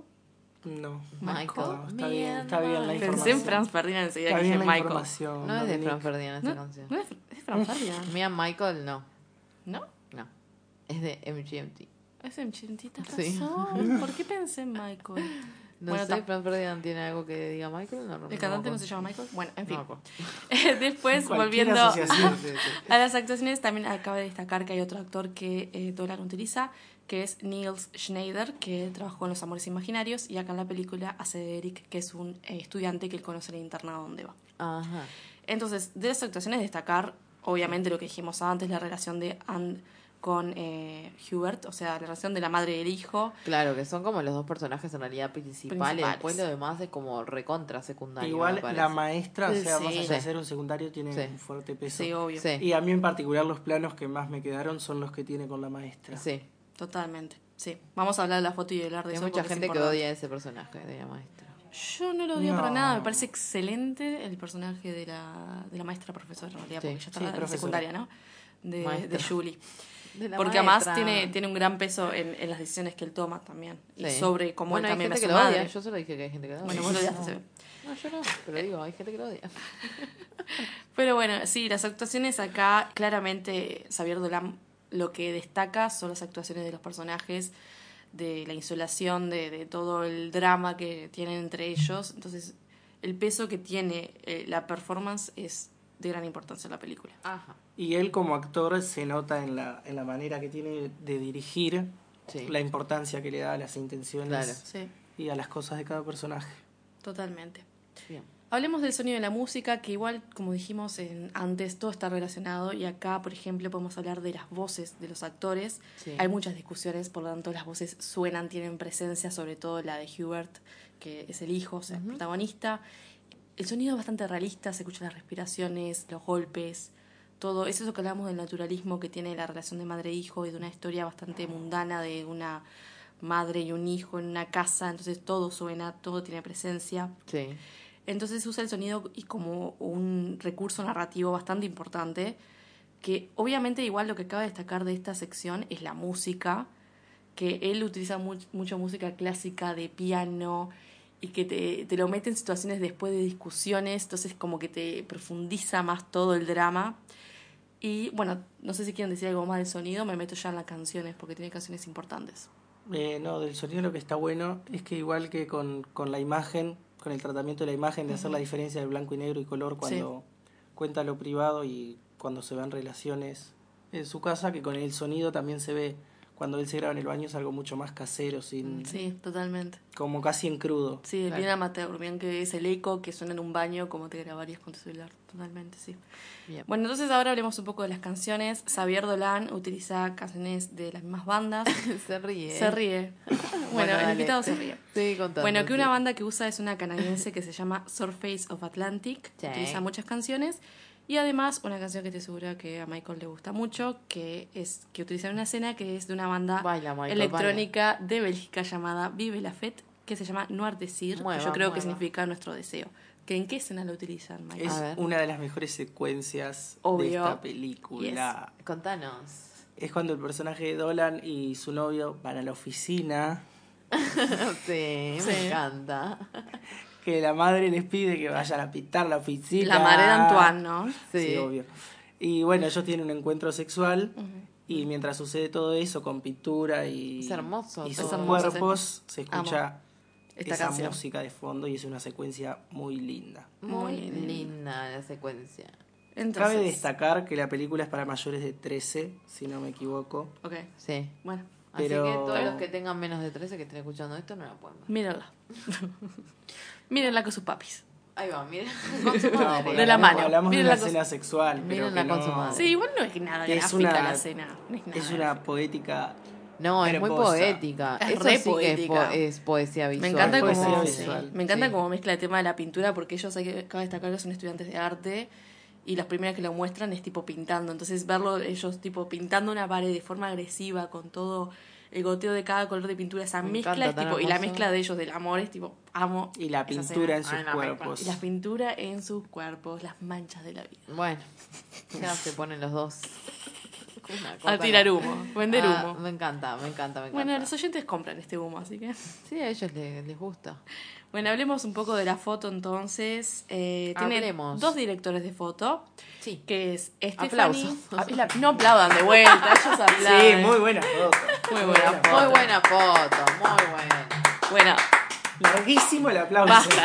No. Michael. No, está bien, está bien la Pensé información. Pensé en Franz Ferdinand enseguida Está que dije bien la Michael. información. No es de Dominique. Fran Ferdinand esa No, canción. no es, es Franz Ferdinand, Mia Michael, no. ¿no? No. Es de M G M T. Es en Chintita Sí. razón. ¿Por qué pensé en Michael? No Bueno, sé, ta. Fran Ferdinand tiene algo que diga Michael. No, no, ¿El cantante no se llama Michael? Bueno, en fin. No me acuerdo. Después, Cualquier volviendo asociación. Sí, sí. a las actuaciones, también acaba de destacar que hay otro actor que eh, Dolan utiliza, que es Niels Schneider, que trabajó en Los Amores Imaginarios, y acá en la película hace de Eric, que es un eh, estudiante que él conoce en el internado donde va. Ajá. Entonces, de las actuaciones destacar, obviamente lo que dijimos antes, la relación de Anne con eh, Hubert, o sea, la relación de la madre y el hijo. Claro, que son como los dos personajes en realidad principales. Principales. Después lo demás es como recontra secundario. me Igual parece. la maestra, o sea, Sí. más allá Sí. de ser un secundario, tiene Sí. un fuerte peso. Sí, obvio. Sí. Y a mí en particular los planos que más me quedaron son los que tiene con la maestra. Sí. Totalmente, sí. Vamos a hablar de la foto y hablar de Hay eso. mucha porque es gente que importante. odia a ese personaje de la maestra. Yo no lo odio No. para nada, me parece excelente el personaje de la, de la maestra profesora, en realidad, Sí. porque ya está Sí, en la profesora. secundaria, ¿no? De, Maestra. de Julie. De la Porque además maestra. tiene, tiene un gran peso en, en las decisiones que él toma también. Y Sí. sobre cómo bueno, él hay también ve a gente su que lo madre. odia. Yo solo dije que hay gente que lo odia. Bueno, vos lo odiaste, no. se ve. No, yo no, pero digo, hay gente que lo odia. Pero bueno, sí, las actuaciones acá, claramente Xavier Dolan lo que destaca son las actuaciones de los personajes, de la insolación, de, de todo el drama que tienen entre ellos. Entonces, el peso que tiene eh, la performance es de gran importancia en la película. Ajá. Y él como actor se nota en la, en la manera que tiene de dirigir, Sí. la importancia que le da a las intenciones Claro. Sí, y a las cosas de cada personaje. totalmente. Bien. Hablemos del sonido de la música, que igual, como dijimos en, antes, todo está relacionado. Y acá, por ejemplo, podemos hablar de las voces de los actores. Sí. Hay muchas discusiones, por lo tanto las voces suenan, tienen presencia, sobre todo la de Hubert, que es el hijo, o sea, el protagonista. El sonido es bastante realista, se escuchan las respiraciones, los golpes, todo. Es eso que hablamos del naturalismo que tiene la relación de madre-hijo y de una historia bastante mundana de una madre y un hijo en una casa. Entonces todo suena, todo tiene presencia. Sí. Entonces se usa el sonido y como un recurso narrativo bastante importante, que obviamente igual lo que cabe destacar de esta sección es la música, que él utiliza mu- mucho música clásica de piano y que te, te lo mete en situaciones después de discusiones, entonces como que te profundiza más todo el drama. Y bueno, no sé si quieren decir algo más del sonido, me meto ya en las canciones porque tiene canciones importantes. Eh, no, del sonido lo que está bueno es que igual que con, con la imagen, con el tratamiento de la imagen, de hacer la diferencia de blanco y negro y color cuando cuenta lo privado y cuando se ven relaciones en su casa, que con el sonido también se ve cuando él se graba en el baño, es algo mucho más casero, sin Sí, totalmente. como casi en crudo. Sí, Claro. bien amateur, bien que es el eco que suena en un baño como te grabarías con tu celular, totalmente, sí. Bien. Bueno, entonces ahora hablemos un poco de las canciones. Xavier Dolan utiliza canciones de las mismas bandas. Se ríe. Se ríe. Bueno, el dale. invitado se ríe. Sí, contando. Bueno, que sí. una banda que usa es una canadiense que se llama Surface of Atlantic. Sí. Utiliza muchas canciones. Y además una canción que estoy segura que a Michael le gusta mucho, que es que utiliza en una escena que es de una banda Baila, Michael, electrónica de Bélgica llamada Vive la Fête, que se llama Noir Désir, Mueva, que yo creo que mueva. significa nuestro deseo. ¿Que ¿En qué escena lo utilizan, Michael? Es A ver. una de las mejores secuencias de Obvio. esta película. Contanos. Es cuando el personaje de Dolan y su novio van a la oficina, sí, Sí. me encanta. que la madre les pide que vayan a pintar la oficina. La madre de Antoine, ¿no? Sí. Sí, obvio. Y bueno, ellos tienen un encuentro sexual y mientras sucede todo eso con pintura y, Es hermoso y todo. sus Es hermoso, cuerpos, se Amo escucha esta esa canción. música de fondo y es una secuencia muy linda. Muy, Muy linda. linda la secuencia. Entonces, Cabe destacar que la película es para mayores de trece, si no me equivoco. Ok, Sí. bueno, Así Pero- que todos los que tengan menos de trece que estén escuchando esto no la pueden ver. mírenla. Mírenla con sus papis. Ahí va, miren. Con su madre. porque De la hablamos- mano. Hablamos de Mírenla una con- escena sexual, pero Mírenla que con no- su madre. Sí, igual no es nada que es gráfica una- la escena. No es nada Es una gráfica. poética. No, es muy hermosa. poética. Es Eso re sí que es, po- poética. es poesía Me visual. encanta Poesía como Sí. visual. me encanta Sí. como mezcla el tema de la pintura porque ellos hay que cabe destacar que son estudiantes de arte y las primeras que lo muestran es tipo pintando, entonces verlo ellos tipo pintando una pared de forma agresiva con todo el goteo de cada color de pintura, esa Me mezcla encanta, es tan tipo y la hermoso. mezcla de ellos del amor es tipo amo Y la esa pintura en escena. sus Ay, no, me cuerpos. Y la pintura en sus cuerpos, las manchas de la vida. Bueno, ya se ponen los dos. Una cosa A tirar no. humo, vender Ah, humo. Me encanta, me encanta, me encanta. Bueno, los oyentes compran este humo, así que... Sí, a ellos les, les gusta. Bueno, hablemos un poco de la foto entonces. Eh, tiene Hablemos. dos directores de foto, Sí. que es Stephanie... Aplausos. Ah, es la- no aplaudan de vuelta, ellos aplauden. Sí, muy buena foto. Muy buena foto. Muy buena foto, muy buena. Bueno, Larguísimo el aplauso. basta.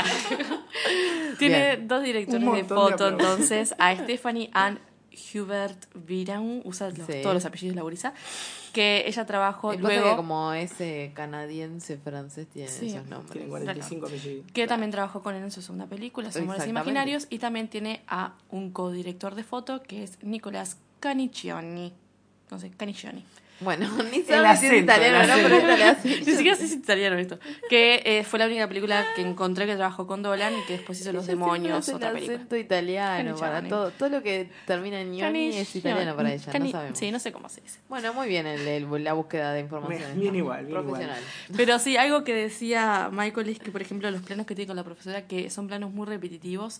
Tiene Bien. dos directores Un de montón de foto, aplausos. entonces, a Stephanie Ann Hubert Viraun, usa los- Sí. todos los apellidos de la gurisa, que ella trabajó Y pasa luego... que como ese canadiense francés tiene Sí. esos nombres. Tienen cuarenta y cinco apellidos. que también trabajó con él en su segunda película, Los Amores Exactamente. Imaginarios, y también tiene a un codirector de foto que es Nicolas Canicioni. No sé, Canicioni. Bueno, ni El sabes si es acento, italiano, el ¿no? Pero acento. esta la hace. Ni siquiera sé si es italiano esto. Que eh, fue la única película que encontré que trabajó con Dolan y que después hizo Los Ella siempre Demonios, hace otra el película. acento italiano Canigia, para Ani. todo. Todo lo que termina en ñoni es italiano para ella, Cani- no sabemos. Sí, no sé cómo se dice. Bueno, muy bien el, el- la búsqueda de información. Bien igual, bien Profesional. Pero sí, algo que decía Michael es que, por ejemplo, los planos que tiene con la profesora, que son planos muy repetitivos,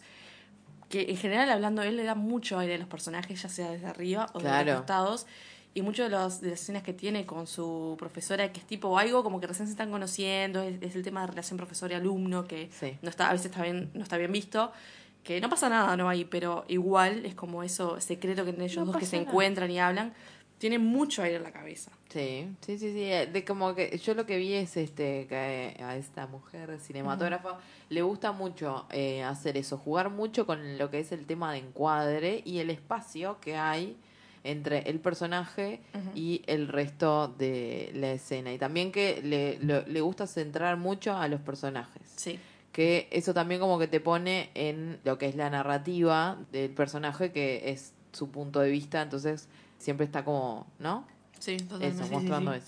que en general, hablando, él le da mucho aire a los personajes, ya sea desde arriba o Claro. de los costados. Y muchas de, los- de las escenas que tiene con su profesora, que es tipo algo como que recién se están conociendo, es, es el tema de relación profesor y alumno, que Sí. no está, a veces está bien, no está bien visto, que no pasa nada, ¿no? Ahí, pero igual es como eso secreto que tienen ellos No dos que pasa se nada. encuentran y hablan, tiene mucho aire en la cabeza. Sí, sí, sí, sí. De como que yo lo que vi es este que a esta mujer cinematógrafa le gusta mucho eh, hacer eso, jugar mucho con lo que es el tema de encuadre y el espacio que hay entre el personaje Ujú. y el resto de la escena. Y también que le, lo- le gusta centrar mucho a los personajes. Sí. Que eso también como que te pone en lo que es la narrativa del personaje, que es su punto de vista, entonces siempre está como, ¿no? Sí, totalmente. Eso, Sí, mostrando sí, sí. eso.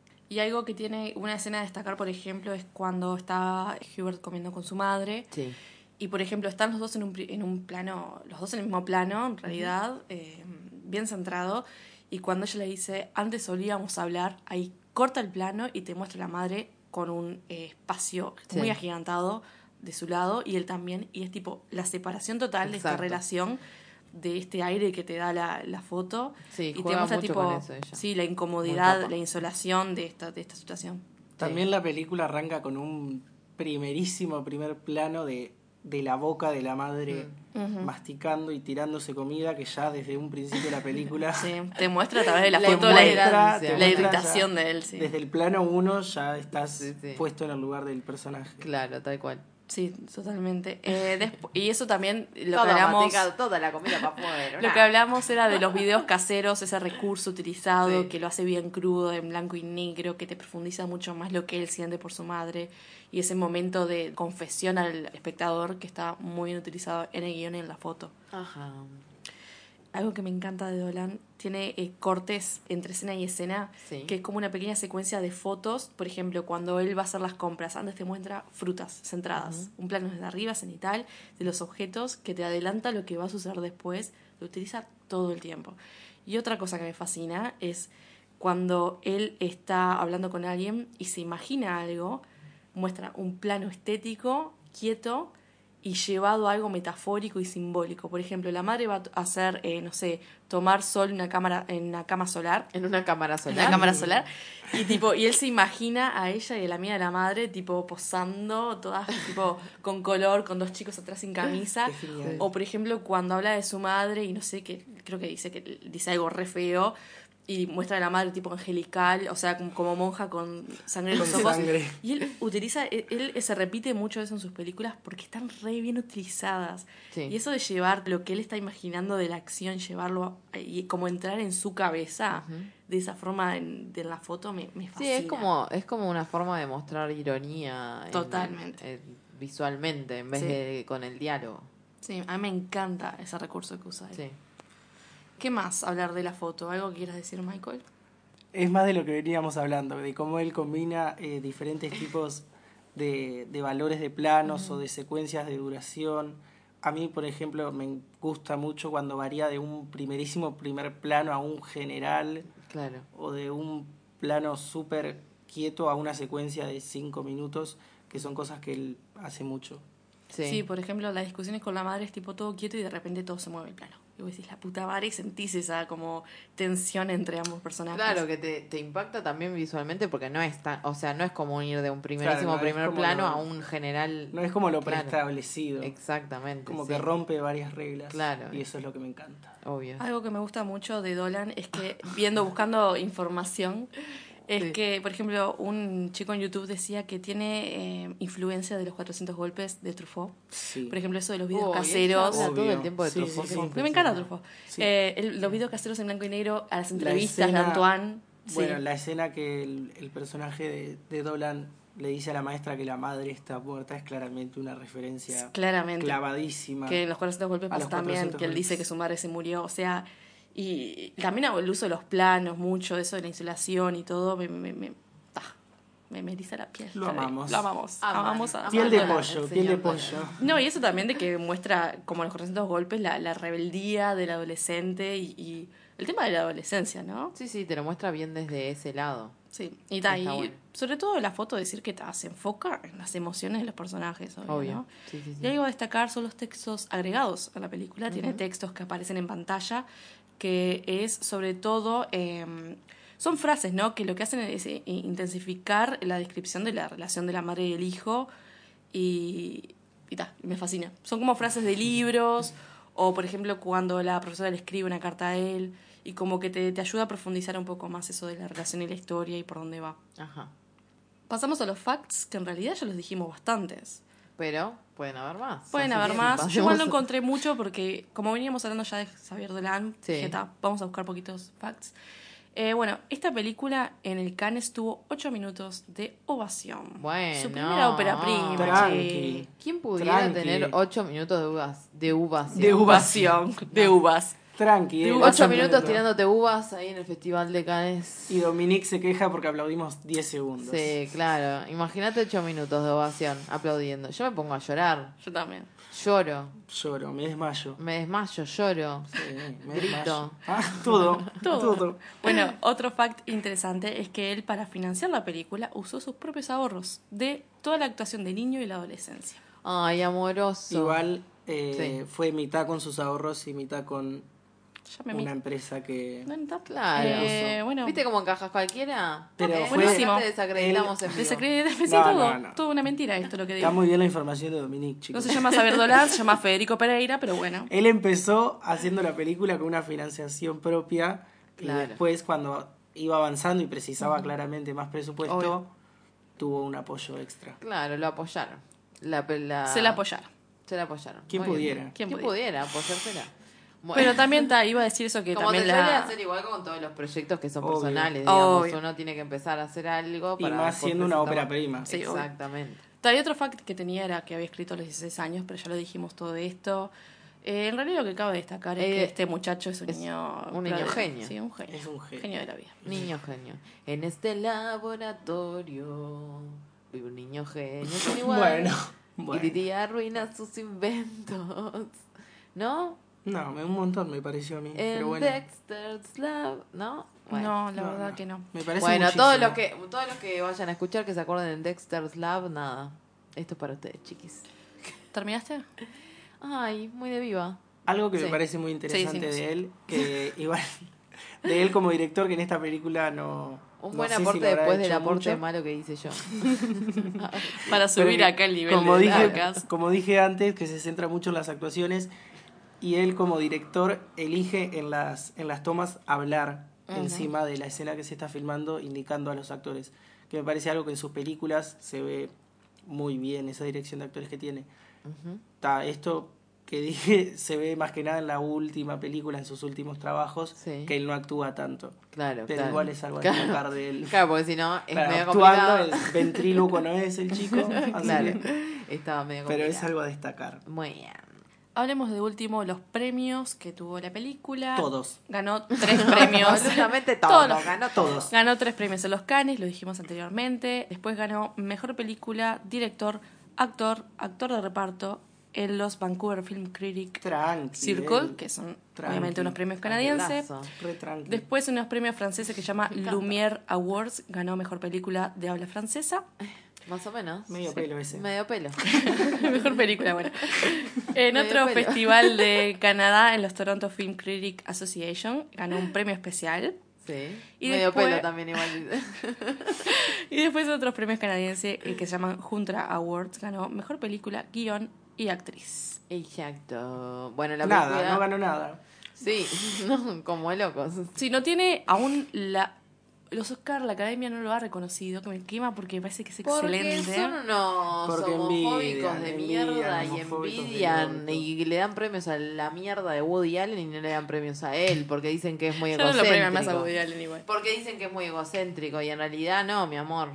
Y algo que tiene una escena a destacar, por ejemplo, es cuando está Hubert comiendo con su madre. Sí. Y, por ejemplo, están los dos en un, pri- en un plano, los dos en el mismo plano, en realidad, eh, bien centrado. Y cuando ella le dice, antes solíamos hablar, ahí corta el plano y te muestra a la madre con un eh, espacio Sí. muy agigantado de su lado y él también. Y es tipo la separación total de esta Exacto. relación, de este aire que te da la, la foto. Sí, y te juega muestra mucho tipo con eso ella. sí, la Muy incomodidad, capa. la insolación de esta, de esta situación. También la película arranca con un primerísimo primer plano de, de la boca de la madre Ujú. masticando y tirándose comida, que ya desde un principio de la película Sí, te muestra a través de la, La foto la, muestra, te la muestra irritación ya, de él, sí. desde el plano uno ya estás Sí, sí. puesto en el lugar del personaje. Claro, tal cual. Sí, totalmente. Eh, despu- y eso también, lo Todo que hablamos, masticado, toda la comida para afuera. lo que hablamos era de los videos caseros, ese recurso utilizado Sí. que lo hace bien crudo, en blanco y negro, que te profundiza mucho más lo que él siente por su madre y ese momento de confesión al espectador que está muy bien utilizado en el guión y en la foto. Ajá. Algo que me encanta de Dolan, tiene eh, cortes entre escena y escena, Sí. que es como una pequeña secuencia de fotos. Por ejemplo, cuando él va a hacer las compras, antes te muestra frutas centradas, un plano desde arriba, cenital, de los objetos, que te adelanta lo que va a suceder después, lo utiliza todo el tiempo. Y otra cosa que me fascina es cuando él está hablando con alguien y se imagina algo, muestra un plano estético, quieto, y llevado a algo metafórico y simbólico. Por ejemplo, la madre va a hacer, eh, no sé, tomar sol en una cámara, en una cama solar. En una cámara En solar. una cámara solar. Y tipo, y él se imagina a ella y a la mía de la madre, tipo, posando, todas tipo con color, con dos chicos atrás sin camisa. Qué genial. O por ejemplo, cuando habla de su madre y no sé qué, creo que dice que dice algo re feo. Y muestra a la madre tipo angelical, o sea, como, como monja con sangre en los Con ojos. sangre. Y él utiliza, él, él se repite mucho eso en sus películas porque están re bien utilizadas. Sí. Y eso de llevar lo que él está imaginando de la acción, llevarlo a- y como entrar en su cabeza de esa forma en, de la foto me, me Sí, fascina. es como, es como una forma de mostrar ironía. en- Totalmente. en- visualmente, en vez Sí. de con el diálogo. Sí, a mí me encanta ese recurso que usa él. Sí. ¿Qué más hablar de la foto? ¿Algo que quieras decir, Michael? Es más de lo que veníamos hablando, de cómo él combina eh, diferentes tipos de, de valores de planos o de secuencias de duración. A mí, por ejemplo, me gusta mucho cuando varía de un primerísimo primer plano a un general Claro. o de un plano súper quieto a una secuencia de cinco minutos, que son cosas que él hace mucho. Sí. Sí, por ejemplo, las discusiones con la madre es tipo todo quieto y de repente todo se mueve el plano. Y vos decís, la puta madre, y sentís esa como tensión entre ambos personajes. Claro, que te, te impacta también visualmente porque no es tan, o sea, no es como ir de un primerísimo Claro, no es primer como plano lo- a un general. No es como lo Claro. preestablecido, Exactamente. como sí. que rompe varias reglas. Claro. Y eso es lo que me encanta. Obvio. Algo que me gusta mucho de Dolan es que, viendo, buscando información, es Sí. que, por ejemplo, un chico en YouTube decía que tiene eh, influencia de los cuatrocientos golpes de Truffaut. Sí. Por ejemplo, eso de los videos Oh, y ella caseros. habla todo el Obvio. tiempo de Sí, Truffaut, sí, que sí. es Me encanta impresionante. Truffaut. Sí. Eh, el- los videos caseros en blanco y negro, a las La entrevistas de escena- Antoine. Bueno, sí. la escena que el, el personaje de, de Dolan le dice a la maestra que la madre está muerta es claramente una referencia Claramente. clavadísima. Que en los cuatrocientos golpes A pasa los también, cuatrocientos que él dice golpes. que su madre se murió. O sea, Y también el uso de los planos, mucho, eso de la insulación y todo, me, me, me, ah, me, me eriza la piel. Lo amamos. Lo amamos. Aman, amamos a, aman. Piel de Aman. pollo, El piel de señor pollo. No, y eso también de que muestra, como los correspondientes golpes, la, la rebeldía del adolescente y, y el tema de la adolescencia, ¿no? Sí, sí, te lo muestra bien desde ese lado. Sí, y, ta, Está y bueno. sobre todo la foto decir que ta, se enfoca en las emociones de los personajes, obvio, Obvio. ¿no? Sí, sí, sí. Y algo a destacar son los textos agregados a la película. Tiene textos que aparecen en pantalla, que es sobre todo... Eh, son frases, ¿no? Que lo que hacen es eh, intensificar la descripción de la relación de la madre y el hijo. Y, y ta, me fascina. Son como frases de libros, o por ejemplo cuando la profesora le escribe una carta a él, y como que te, te ayuda a profundizar un poco más eso de la relación y la historia y por dónde va. Ajá. Pasamos a los facts, que en realidad ya los dijimos bastantes. Pero pueden haber más. Pueden Así haber que más. Yo igual no pasemos- encontré mucho porque, como veníamos hablando ya de Xavier Dolan, Sí. dije, "Ta, vamos a buscar poquitos facts". Eh, bueno, esta película en el Cannes tuvo ocho minutos de ovación. Bueno. Su primera ópera prima. Tranqui. che. ¿Quién pudiera Tranqui. tener ocho minutos de uvas? De uvas. De Ovación. De uvas. Tranqui, eh, Ocho ocho minutos tirándote uvas ahí en el Festival de Cannes. Y Dominique se queja porque aplaudimos diez segundos. Sí, claro. Imagínate ocho minutos de ovación aplaudiendo. Yo me pongo a llorar. Yo también. Lloro. Lloro, me desmayo. Me desmayo, lloro. Sí, me Grito. desmayo. Ah, todo, Todo. todo. Bueno, otro fact interesante es que él, para financiar la película, usó sus propios ahorros de toda la actuación de niño y la adolescencia. Ay, amoroso. Igual eh, Sí. fue mitad con sus ahorros y mitad con Ya me una mi- empresa que... ¿No está? Claro. Eh, bueno, ¿Viste cómo encajas cualquiera? Pero Eh, fue- buenísimo. Te desacreditamos en vivo. desacredité sí, No, todo. no, no. Todo una mentira esto lo que digo. Está muy bien la información de Dominique, No chicos. se llama Xavier Dolan, se llama Federico Pereira, pero bueno. Él empezó haciendo la película con una financiación propia Claro. y después cuando iba avanzando y precisaba claramente más presupuesto, Obvio. tuvo un apoyo extra. Claro, lo apoyaron. La, la- Se la apoyaron. Se la apoyaron. ¿Quién Muy bien. pudiera? ¿Quién, ¿Quién pudiera apoyársela? Bueno. Pero también ta, iba a decir eso que Como también te suele la... hacer igual con todos los proyectos que son Obvio. personales, digamos. Obvio. Uno tiene que empezar a hacer algo Y para más después siendo una presentarlo. ópera prima. Sí, obvio. Exactamente. Ta, y otro fact que tenía era que había escrito a los dieciséis años, pero ya lo dijimos todo esto. Eh, en realidad lo que cabe destacar es Eh, que este muchacho es un es niño... un niño claro, genio. Sí, un genio. Es un genio. Genio de la vida. Niño genio. En este laboratorio vive un niño genio sin igual. Bueno, Y bueno. diría arruina sus inventos. ¿No? No, me- un montón me pareció a mí. En pero bueno. Dexter's Lab, ¿no? Bueno. No, la No, verdad no. que no. Me parece Bueno, muchísimo. todos los que todos los que vayan a escuchar que se acuerden de Dexter's Lab, nada. Esto es para ustedes, chiquis. ¿Terminaste? Ay, muy de viva. Algo que Sí. me parece muy interesante Sí, sí, no de sé. él, que igual, de él como director, que en esta película no... Un no buen sé si aporte lo habrá después del hecho aporte mucho. malo que hice yo. Para Pero subir que, acá el nivel como de dije, podcast. como dije antes, que se centra mucho en las actuaciones y él como director elige en las, en las tomas hablar Ujú. encima de la escena que se está filmando, indicando a los actores. Que me parece algo que en sus películas se ve muy bien, esa dirección de actores que tiene. Ujú. Ta, esto que dije se ve más que nada en la última película, en sus últimos trabajos, Sí. que él no actúa tanto. Claro, Pero claro. igual es algo a Claro. destacar de él. Claro, porque si no es Claro, medio actuando, complicado. es ventrílocuo no es el chico, así Claro, que- estaba medio pero complicado. es algo a destacar. Muy bien. Hablemos de último los premios que tuvo la película. Todos. Ganó tres premios. Absolutamente todo. Todos los- Ganó todos. Ganó tres premios en los Cannes, lo dijimos anteriormente. Después ganó Mejor Película, Director, Actor, Actor de Reparto en los Vancouver Film Critic Tranqui. Circle, él. que son Tranqui. obviamente unos premios canadienses. Tranquilazo. Re tranqui. Después unos premios franceses que se llama Me encanta. Lumière Awards, ganó Mejor Película de Habla Francesa. Más o menos. Medio pelo ese. Medio pelo. Mejor película, bueno. En Medio otro pelo. festival de Canadá, en los Toronto Film Critic Association, ganó un premio especial. Sí. Y Medio después- pelo también igual. Y después otros premios canadienses eh, que se llaman Juntra Awards, ganó Mejor Película, Guión y Actriz. Exacto. Bueno, la Nada, película... no ganó nada. Sí, no, como locos. Si no tiene aún la... Los Oscar, la Academia no lo ha reconocido, que me quema porque me parece que es Porque excelente. son unos Porque homofóbicos envidian, de envidian, mierda y homofóbicos de envidian orto. y le dan premios a la mierda de Woody Allen y no le dan premios a él porque dicen que es muy Ya no lo premian más a egocéntrico. Woody Allen igual. Porque dicen que es muy egocéntrico y en realidad no, mi amor.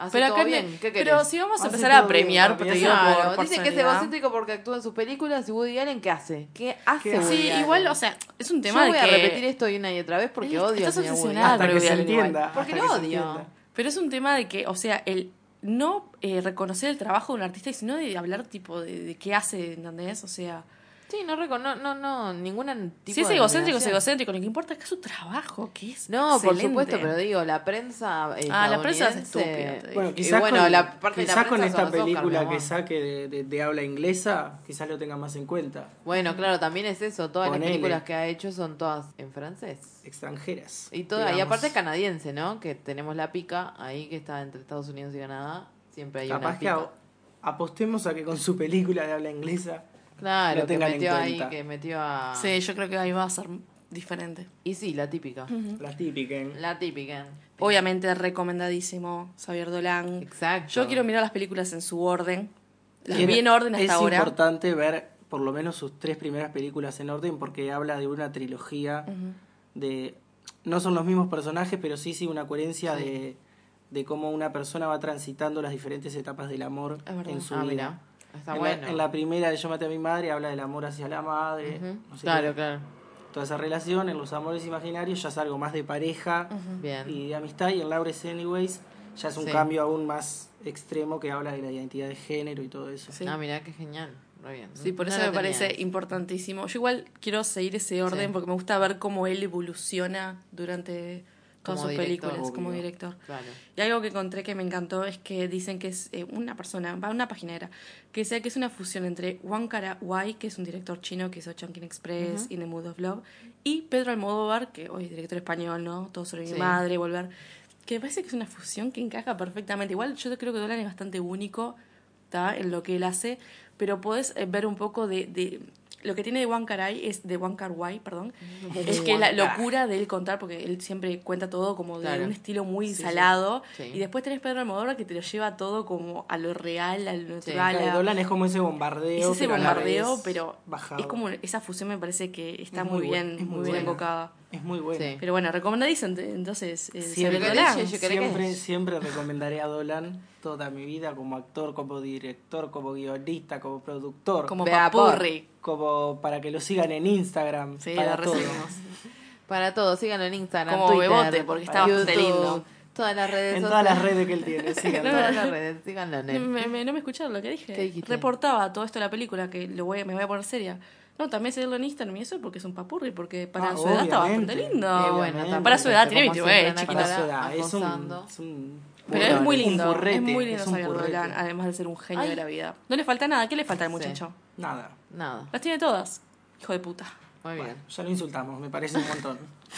Hace Pero todo acá bien. ne- ¿Qué querés? pero si vamos a Hace empezar a todo bien, premiar, papi, te eso digo Claro, por dice que es personalidad. egocéntrico porque actúa en sus películas y Woody Allen, ¿qué hace? ¿Qué hace ¿Qué hace? Woody Sí, Allen? igual, o sea, es un tema Yo de voy que... a repetir esto una y otra vez porque Él- odio al estás señor Woody obsesionada Allen. Hasta con que se Woody Allen igual. entienda. Porque hasta lo que se odio. entienda. Pero es un tema de que, o sea, el no eh, reconocer el trabajo de un artista, sino de hablar tipo de, de qué hace, ¿entendés? O sea, Sí, no, reco- no, no, no, ninguna tipo si es de egocéntrico, es nominación. egocéntrico. Lo que importa es que es su trabajo, que es No, por excelente. supuesto, pero digo, la prensa Ah, la prensa es estadounidense- estúpida, te digo. Bueno, Y quizás, bueno, con, la parte de la quizás con prensa esta son los Oscar, mi película amor. que saque de, de, de habla inglesa, quizás lo tenga más en cuenta. Bueno, claro, también es eso. Todas Ponele. las películas que ha hecho son todas en francés. Extranjeras. Y toda, y digamos. aparte canadiense, ¿no? Que tenemos la pica ahí que está entre Estados Unidos y Canadá. Siempre hay Capaz una que pica. a- apostemos a que con su película de habla inglesa Claro, lo que tengan en metió ahí, cuenta. que metió a... Sí, yo creo que ahí va a ser diferente. Y sí, la típica. la típica. ¿eh? La típica. Obviamente recomendadísimo, Xavier Dolan. Exacto. Yo quiero mirar las películas en su orden. Las Quiero- vi en orden hasta es ahora. importante ver por lo menos sus tres primeras películas en orden porque habla de una trilogía de... No son los mismos personajes, pero sí sí una coherencia Sí. de, de cómo una persona va transitando las diferentes etapas del amor Es verdad. en su Ah, vida. mira. Está en, bueno. la, en la primera de Yo maté a mi madre habla del amor hacia la madre. Ujú. no sé Claro, qué. claro. Toda esa relación. En Los amores imaginarios ya es algo más de pareja Bien. y de amistad. Y en Laures Anyways ya es un Sí. cambio aún más extremo que habla de la identidad de género y todo eso. Sí. Ah, mira, qué genial. Re bien. Sí, por No eso la me tenía parece esa. importantísimo. Yo igual quiero seguir ese orden Sí. porque me gusta ver cómo él evoluciona durante todas Como sus director, películas como obvio. director. Claro. Y algo que encontré que me encantó es que dicen que es eh, una persona, va una paginera, que sea que es una fusión entre Wong Kar-wai, que es un director chino que hizo Chungking Express y The Mood of Love, y Pedro Almodóvar, que hoy es director español, ¿no? Todo sobre Sí. mi madre, volver. Que me parece que es una fusión que encaja perfectamente. Igual yo creo que Dolan es bastante único, ¿tá? En lo que él hace, pero podés eh, ver un poco de, de lo que tiene de Wong Kar-wai es de Wong Kar-wai, perdón, es que la locura de él contar, porque él siempre cuenta todo como de Claro. un estilo muy Sí, sí. salado, Sí. y después tenés Pedro Almodóvar que te lo lleva todo como a lo real, a lo Sí. natural. Claro, a- Dolan es como ese bombardeo. es ese pero a la bombardeo, vez pero bajado. es como esa fusión me parece que está Es muy, muy bien, bu- es muy, muy bien buena. evocada. Es muy bueno. Sí. Pero bueno, recomendadísimo entonces eh, Siempre, Xavier querés, Dolan. yo querés. siempre, siempre recomendaré a Dolan toda mi vida como actor, como director, como guionista, como productor, Como Vea por. papurri. como para que lo sigan en Instagram. Sí, para lo todo. recibimos. Para todos, síganlo en Instagram, Como Twitter, Bebote, porque está bastante YouTube, lindo. Todas las redes En todas las sociales. redes que él tiene. síganlo. En todas las redes, síganlo en No él. me, me- no me escucharon lo que dije. ¿Qué dijiste? Reportaba todo esto de la película, que lo voy, a- me voy a poner seria. No, también seguirlo en Instagram y eso porque es un papurri, porque para Ah, su edad está bastante obviamente. lindo. Eh, bueno, Obviamente. tampoco Para su edad es tiene como veintinueve, siempre chiquita. Ana Para su Clara edad, es un, acosando. es un- Pero es muy un lindo, purrete, es muy lindo es un Xavier purrete. Dolan, además de ser un genio Ay. de la vida. No le falta nada, ¿qué le falta al Sí. muchacho? Nada. Nada. Las tiene todas, hijo de puta. Muy bien. Bueno, ya lo insultamos, me parece un montón.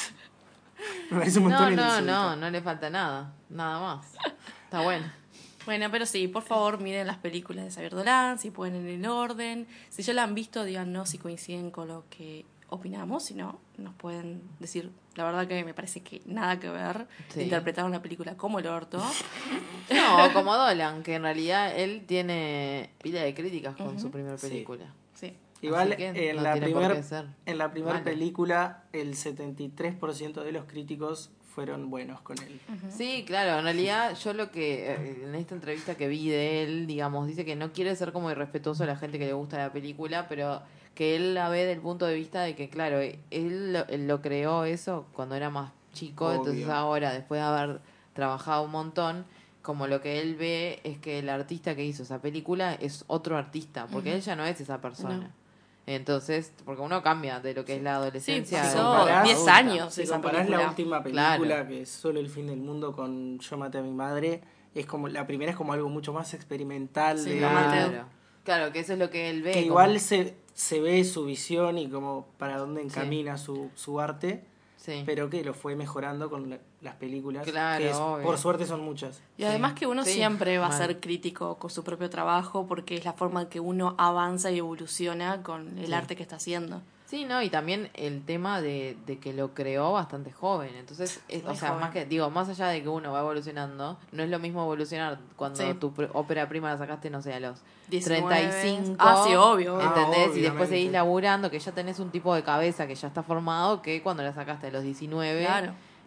me parece un montón No, el no, insulto. no, no le falta nada. Nada más. Está bueno. Bueno, pero sí, por favor miren las películas de Xavier Dolan, si pueden en el orden. Si ya la han visto, díganos si coinciden con lo que opinamos, si no, nos pueden decir, la verdad que me parece que nada que ver. Sí. Interpretaron la película como el orto. No, como Dolan, que en realidad él tiene pila de críticas con su primera Sí. película. Sí. Igual Así que en, no la tiene por primer, qué ser en la primera malo. película el setenta y tres por ciento de los críticos fueron buenos con él. Sí, claro, en realidad yo lo que eh, en esta entrevista que vi de él, digamos, dice que no quiere ser como irrespetuoso a la gente que le gusta la película, pero que él la ve del punto de vista de que, claro, él lo, él lo creó eso cuando era más chico, Obvio. entonces ahora, después de haber trabajado un montón, como lo que él ve es que el artista que hizo esa película es otro artista, porque él ya no es esa persona. No. Entonces, porque uno cambia de lo que es la adolescencia. Sí, a pasó la adulta. diez años Si esa comparás película. la última película, Claro. que es Solo el fin del mundo, con Yo maté a mi madre, es como la primera es como algo mucho más experimental. Sí, de Yo maté a- Claro, claro, que eso es lo que él ve. que como- igual se, se ve su visión y como para dónde encamina su, su arte, Sí. pero que lo fue mejorando con la- las películas, Claro, que es- obvio. por suerte son muchas. Y además que uno Sí, siempre va a mal. ser crítico con su propio trabajo porque es la forma en que uno avanza y evoluciona con el Sí. arte que está haciendo. Sí, no, y también el tema de, de que lo creó bastante joven. Entonces, es- Muy o sea, joven. más que, digo, más allá de que uno va evolucionando, no es lo mismo evolucionar cuando Sí. tu pr- ópera prima la sacaste, no sé, a los diecinueve. treinta y cinco. Ah, sí, obvio. Ah, ¿Entendés? Y después obviamente. seguís laburando, que ya tenés un tipo de cabeza que ya está formado, que cuando la sacaste a los diecinueve, Claro.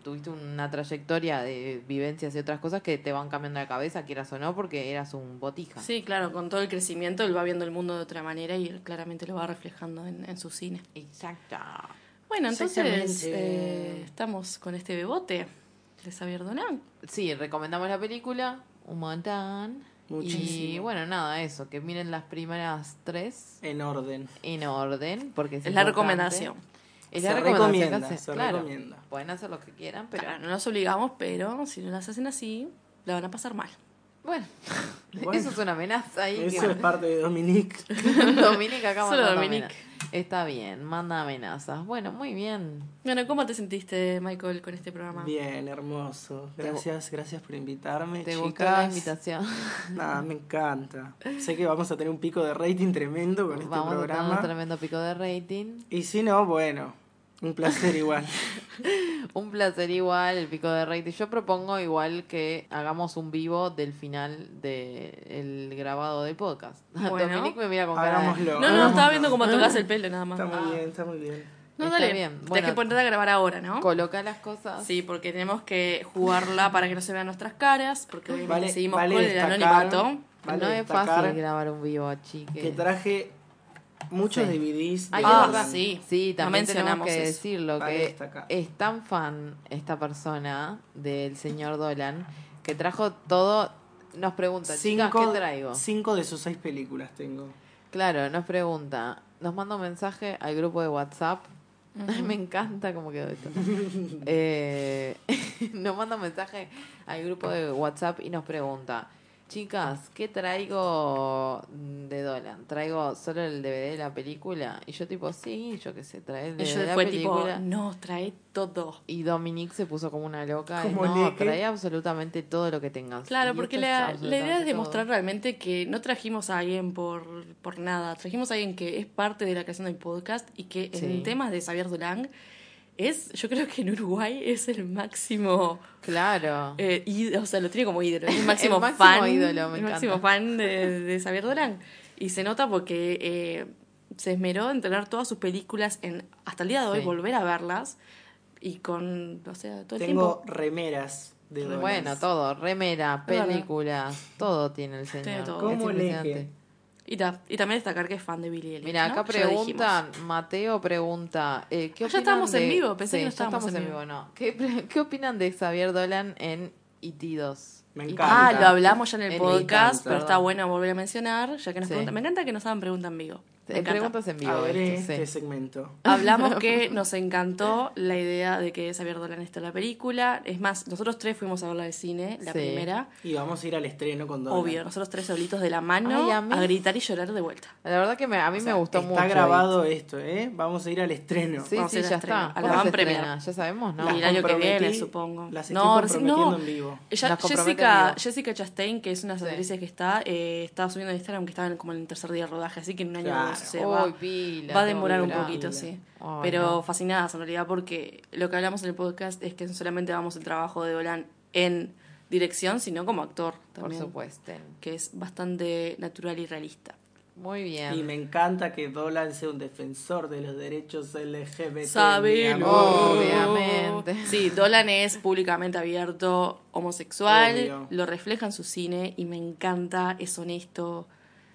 tuviste una trayectoria de vivencias y otras cosas que te van cambiando la cabeza, quieras o no, porque eras un botija. Sí, claro, con todo el crecimiento él va viendo el mundo de otra manera y él claramente lo va reflejando en, en su cine. Exacto. Bueno, entonces Exactamente. eh, estamos con este bebote de Xavier Dolan. Sí, recomendamos la película un montón. Muchísimo. Y bueno, nada, eso, que miren las primeras tres En orden. en orden, porque es, Es la importante. recomendación. Es Se la recomendación que recomienda, hace- se claro, recomienda. pueden hacer lo que quieran, pero Claro, no nos obligamos, pero si no las hacen así, la van a pasar mal. bueno, Bueno. eso es una amenaza ahí. Eso que es parte de Dominique. Dominique acá Solo mandando Dominique. amenazas. Está bien, manda amenazas. Bueno, muy bien. Bueno, ¿cómo te sentiste, Michael, con este programa? Bien, hermoso. Gracias, gracias por invitarme, ¿Te chicas. gustó la invitación? Nada, me encanta. Sé que vamos a tener un pico de rating tremendo con este Vamos a tener programa. un tremendo pico de rating. Y si no, bueno, un placer igual. Un placer igual, el pico de rating. Yo propongo igual que hagamos un vivo del final del grabado del podcast. Bueno, Dominique me mira con cara de... hagámoslo. No, no, Hagámoslo. estaba viendo cómo tocas el pelo nada más. Está muy Ah. bien, está muy bien. No, Está dale. bien. Tienes Bueno, que ponerte a grabar ahora, ¿no? coloca las cosas. Sí, porque tenemos que jugarla para que no se vean nuestras caras, porque obviamente Vale, seguimos vale con el destacar- anonimato. Vale no es destacar fácil grabar un vivo, chiques. Que traje muchos Sí. D V Ds. de Ay, Ah, es verdad. sí. Sí, No también tenemos mencionamos que eso. decirlo, Vale que destacar. es tan fan esta persona del señor Dolan que trajo todo. Nos pregunta, chicas, Cinco, ¿qué traigo? cinco de sus seis películas tengo. Claro, nos pregunta, nos manda un mensaje al grupo de WhatsApp. Ay, me encanta cómo quedó esto. eh, nos manda un mensaje al grupo de WhatsApp y nos pregunta, chicas, ¿qué traigo de Dolan? ¿Traigo solo el D V D de la película? Y yo tipo, sí, yo qué sé, trae el Y D V D yo de la fue tipo, película. no, trae todo. Y Dominique se puso como una loca. Y Como no, Leque. trae absolutamente todo lo que tengas. Claro, Y porque esto es la, la idea absolutamente es demostrar todo. realmente que no trajimos a alguien por, por nada, trajimos a alguien que es parte de la creación del podcast y que Sí. en temas de Xavier Dolan es, yo creo que en Uruguay es el máximo, Claro. eh, íd- o sea, lo tiene como ídolo, es el máximo, El máximo fan, ídolo, me el máximo encanta. fan de, de Xavier Dolan. Y se nota porque eh, se esmeró en tener todas sus películas, en hasta el día de hoy Sí. volver a verlas y con, o sea, todo el Tengo tiempo. remeras de Dolan. Bueno, todo, remera, Es verdad. películas, todo tiene el señor. Tiene todo. Es ¿Cómo impresionante. Leque? Y, ta- y también destacar que es fan de Billy Elliot. Mira, ¿no? acá Ya lo preguntan, Mateo pregunta, eh, ¿qué Ah, opinan ya estábamos de... en vivo, pensé Sí, que no ya estábamos estamos en en vivo. vivo, no. ¿Qué, ¿Qué opinan de Xavier Dolan en E T dos? Me E T. encanta. Ah, lo hablamos ya en el En podcast, encanta, pero está perdón. bueno volver a mencionar, ya que nos Sí. preguntan. Me encanta que nos hagan preguntas en vivo. Me Eh, encanta. Preguntas en vivo. A ver esto, este sí. segmento. Hablamos que nos encantó la idea de que Xavier Dolan esté en la película. Es más, nosotros tres fuimos a verla de cine, la Sí. primera. Y vamos a ir al estreno con Dolan. Obvio, nosotros tres solitos de la mano Ay, a mí- a gritar y llorar de vuelta. La verdad que me, a mí O sea, me gustó está mucho. grabado esto, ¿eh? Vamos a ir al estreno. Sí, Vamos a sí, ir al ya estreno, está. a la ¿Cuándo van se premier. estrena? Ya sabemos, ¿no? Las Y el año que comprometí, viene, supongo. las estoy no, recién- comprometiendo no. en vivo. Ella- Las compromete en Jessica, vivo. Jessica Chastain, que es una de las Sí. actrices que está, eh, estaba subiendo en Instagram que estaba en- como en el tercer día de rodaje, así que en un año Claro. o dos se va, Uy, pila, va a tengo demorar que un esperar. poquito, sí. Ay, Pero no. fascinadas en realidad porque lo que hablamos en el podcast es que no solamente vamos el trabajo de Dolan en dirección, sino como actor Por también, supuesto. que es bastante natural y realista. Muy bien. Y me encanta que Dolan sea un defensor de los derechos L G B T. Sabelo. mi amor. Obviamente. Sí, Dolan es públicamente abierto, homosexual, Obvio. lo refleja en su cine y me encanta, es honesto.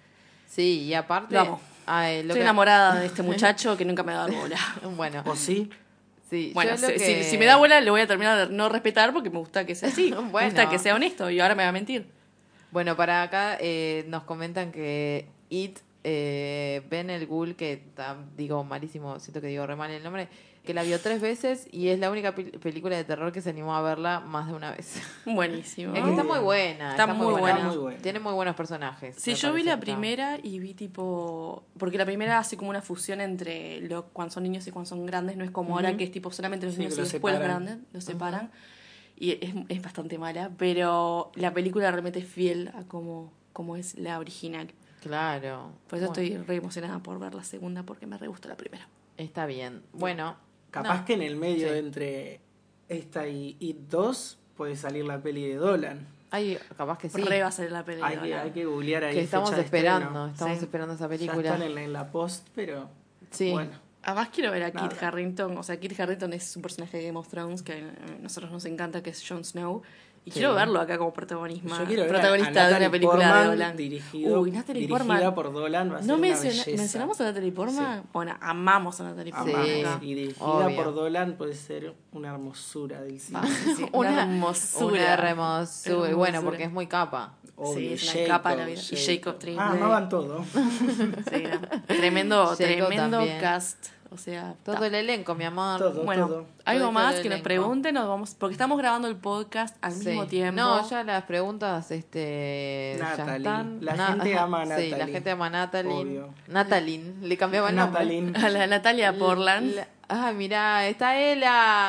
Sí, y aparte... Lo amo. ay, lo Estoy que- enamorada de este muchacho que nunca me da bola. Bueno, ¿O sí? sí. Bueno, yo lo si, que- si- si me da bola le voy a terminar de no respetar porque me gusta que sea así. Me Bueno. gusta que sea honesto y ahora me va a mentir. Bueno, para acá eh, nos comentan que It, eh, Ben el Ghoul, que está, digo malísimo, siento que digo re mal el nombre, que la vio tres veces y es la única pel- película de terror que se animó a verla más de una vez. Buenísimo. Es que está muy buena. Está muy buena. Está muy buena. Tiene muy buenos personajes. Sí, me yo vi parece la que está- primera y vi tipo... Porque la primera hace como una fusión entre lo, cuando son niños y cuando son grandes. No es como ahora que es tipo solamente los Sí, niños que y los después los separan. grandes. Los separan. Y es, es bastante mala. Pero la película realmente es fiel a como, como es la original. Claro. Por eso Bueno, estoy re emocionada por ver la segunda porque me re gustó la primera. Está bien. Bueno. Capaz no. que en el medio Sí. entre esta y It dos puede salir la peli de Dolan. Ay, capaz que sí. Re va a ser la película. Hay que, hay que googlear ahí. Que estamos fecha de esperando. estreno. Estamos Sí. esperando esa Ya película. están en la, en la post, pero Sí. bueno. Además quiero ver a Nada. Kit Harington. O sea, Kit Harington es un personaje de Game of Thrones que a nosotros nos encanta, que es Jon Snow. Y Sí. quiero verlo acá como protagonismo, Yo quiero ver protagonista a, a de una Natalie película Portman, de Dolan. dirigido, Uy, Natalie dirigida Portman. por Dolan, va a ser ¿No una menciona- belleza. mencionamos a Natalie Portman? Sí. Bueno, amamos a Natalie Portman. Amamos. acá. Y dirigida Obvio. por Dolan puede ser una hermosura del cine. Ah, sí, sí, una, hermosura. Una hermosura. Hermosura. Bueno, porque es muy capa. Obvio, Sí, es una Jacob, capa de la vida. Y Jacob Tremblay. Ah, amaban todo. Sí, no. Tremendo, Jacob tremendo también. cast. O sea, Todo ta. el elenco, mi amor. Todo. Bueno, todo. algo Todo más el que nos elenco. pregunten, nos vamos, porque estamos grabando el podcast al Sí. mismo tiempo. No, ya las preguntas este, ya Natalie. están. La gente ama a Sí, la Natalie. gente ama a Natalie. Obvio. Natalie, le cambiaba el nombre. Natalie. A la Natalia Portland. La- ah, mirá, está Ela.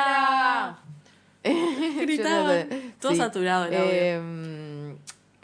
Ela. Hola. Gritaba. Yo no sé. Todo saturado el audio. Eh,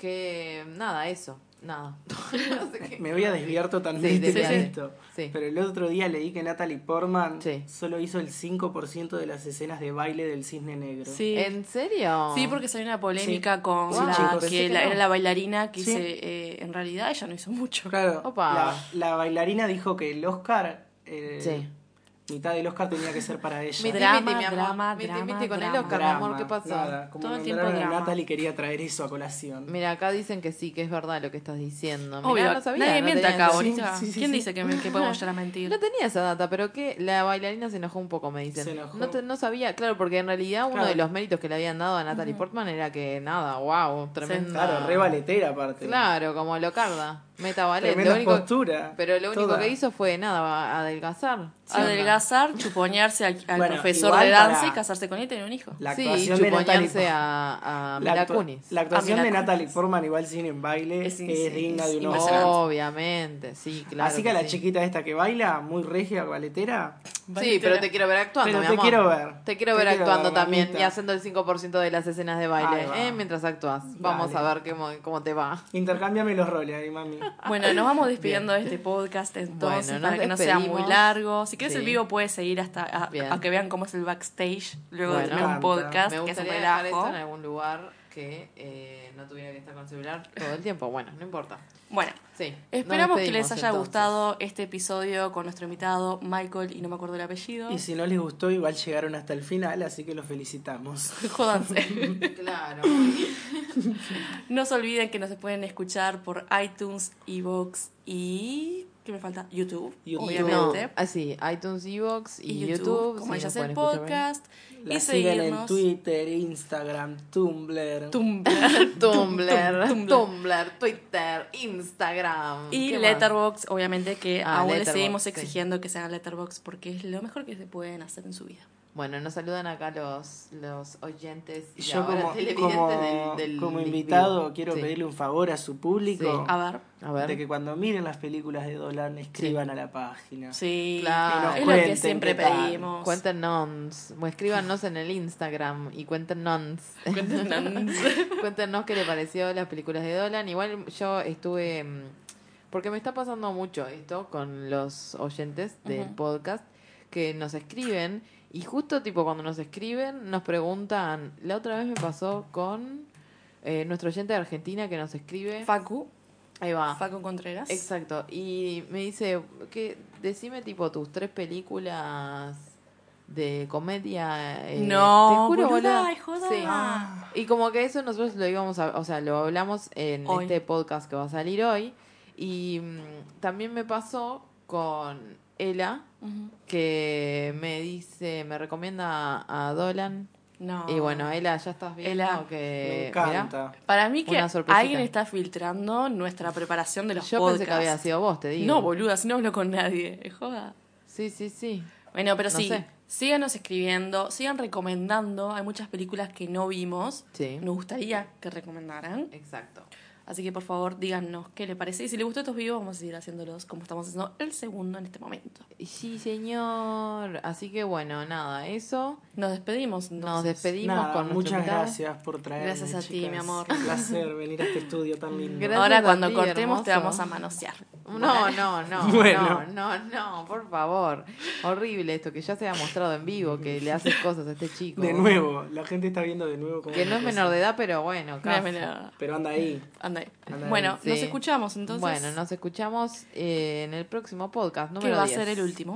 que nada, eso. Nada. No sé qué. Me voy a desviar Sí, totalmente sí, con sí. esto. Sí. Pero el otro día leí que Natalie Portman Sí. solo hizo el cinco por ciento de las escenas de baile del Cisne Negro. Sí. ¿En serio? Sí, porque salió una polémica Sí. con Sí, la chicos. que Pensé que la- no. era la bailarina que Sí. hice, eh, en realidad ella no hizo mucho. Claro, Opa. la, la bailarina dijo que el Oscar, eh, Sí. mitad del Oscar tenía que ser para ella. Miti, Drama, miti, mi amor. drama, Miti, drama, miti con el drama. Oscar, mi amor, ¿qué pasó? Nada, como Todo el nombraron tiempo a drama. Natalie quería traer eso a colación. Mira, acá dicen que sí, que es verdad lo que estás diciendo. Mirá, Obvio, no sabía. nadie no miente tenía acá, esa- bonita. Sí, sí, sí, ¿Quién sí. dice que, me- que podemos llegar a mentir? No tenía esa data, pero que la bailarina se enojó un poco, me dicen. Se enojó. No, te- no sabía, claro, porque en realidad uno Claro. de los méritos que le habían dado a Natalie Portman era que nada, wow, tremenda. Claro, re valetera aparte. Claro, como Locarda, meta ballet. Tremenda Lo único, postura. pero lo único toda. que hizo fue nada, adelgazar. Adelgazar, chuponearse al, al Bueno, profesor igual de danza para- y casarse con él y tener un hijo. La Sí, actuación de Natalie chuponearse a, a la, Mila actua- Kunis. la actuación A de Mila Natalie Kunis. Portman igual sin en baile Es es, in- digna es de un impresionante. Oscar. Obviamente, sí, claro. Así que a la sí. chiquita esta que baila, muy regia, baletera, Sí, pero te quiero ver actuando, Pero mi te amor. quiero ver. Te quiero Te ver quiero actuando ver, también mamita. y haciendo el cinco por ciento de las escenas de baile, Ahí va. ¿eh? Mientras actúas. Vamos Dale. a ver cómo, cómo te va. intercambiame los roles ahí, mami. Bueno, nos vamos despidiendo de este podcast entonces Bueno, para nos que no sea muy despedimos. largo. Si quieres Sí. el vivo puedes seguir hasta a, Bien. a que vean cómo es el backstage luego Bueno. de tener un Me podcast Me que es un gustaría dejar relajo. esto en algún lugar que eh, no tuviera que estar con el celular todo el tiempo. Bueno, no importa. Bueno, Sí. esperamos nos que les despedimos, haya entonces. gustado este episodio con nuestro invitado Michael y no me acuerdo el apellido. Y si no les gustó, igual llegaron hasta el final, así que los felicitamos. Jódanse. Claro. No se olviden que nos pueden escuchar por iTunes, Evox y... ¿qué me falta? YouTube, YouTube. obviamente. No, así, iTunes, Evox y, Y YouTube. YouTube, como sí, ella nos hace el pueden escuchar por ahí. podcast. La y siguen en seguirnos. Twitter, Instagram, Tumblr. Tumblr. Tumblr, Tumblr. Tumblr, Twitter, Instagram. Y ¿qué más? Letterboxd, obviamente que Ah, aún le Letterboxd, seguimos sí. exigiendo que se haga Letterboxd porque es lo mejor que se pueden hacer en su vida. Bueno, nos saludan acá los, los oyentes y Yo ahora como, televidentes como, del, del como Big invitado View. quiero Sí. pedirle un favor a su público Sí. A ver. A ver. de que cuando miren las películas de Dolan escriban a la página. Sí, Claro. es lo Cuenten que siempre qué tal. pedimos. Cuéntenos, o escríbanos en el Instagram y cuéntenos. Cuéntenos. Cuéntenos qué le pareció las películas de Dolan. Igual yo estuve, mm, porque me está pasando mucho esto con los oyentes del Ujú. podcast que nos escriben y justo tipo cuando nos escriben nos preguntan, la otra vez me pasó con eh, nuestro oyente de Argentina que nos escribe. Facu. Ahí va. Facu Contreras. Exacto. Y me dice que decime tipo tus tres películas de comedia. eh, No, te juro, boluda, boluda. es joda. Sí. Ah, Y como que eso nosotros lo íbamos a, o sea, lo hablamos en Hoy. este podcast que va a salir hoy. Y mm, también me pasó con Ela, Ujú. que me dice, me recomienda a, a Dolan. No. Y bueno, Ela, ya estás viendo Ela, que me mirá, encanta. Para mí que Una sorpresita. alguien está filtrando nuestra preparación de los yo podcasts. pensé que había sido vos, te digo. No, boluda, si no hablo con nadie. Es joda. Sí, sí, sí. Bueno, pero No sí, sé. síganos escribiendo, sigan recomendando. Hay muchas películas que no vimos. Sí. Nos gustaría que recomendaran. Exacto. Así que por favor díganos qué le parece. Y si les gustó estos videos, vamos a seguir haciéndolos como estamos haciendo el segundo en este momento. Sí, señor. Así que bueno, nada, eso. Nos despedimos. Nos entonces. despedimos Nada, con nuestro muchas invitado. gracias por traerme. Gracias a ti, chicas. mi amor. Un placer venir a este estudio tan lindo. Gracias. Ahora a cuando ti, cortemos te hermoso. vamos a manosear. No, no, no, Bueno. no, no, no, por favor. Horrible esto, que ya se ha mostrado en vivo, que le haces cosas a este chico. De nuevo, la gente está viendo de nuevo cómo Que no es me menor de edad, pero bueno, No, casi. mira, Pero anda ahí. anda ahí. Anda ahí. Bueno, Sí. nos escuchamos entonces. Bueno, nos escuchamos eh, en el próximo podcast, número que va a diez. ser el último.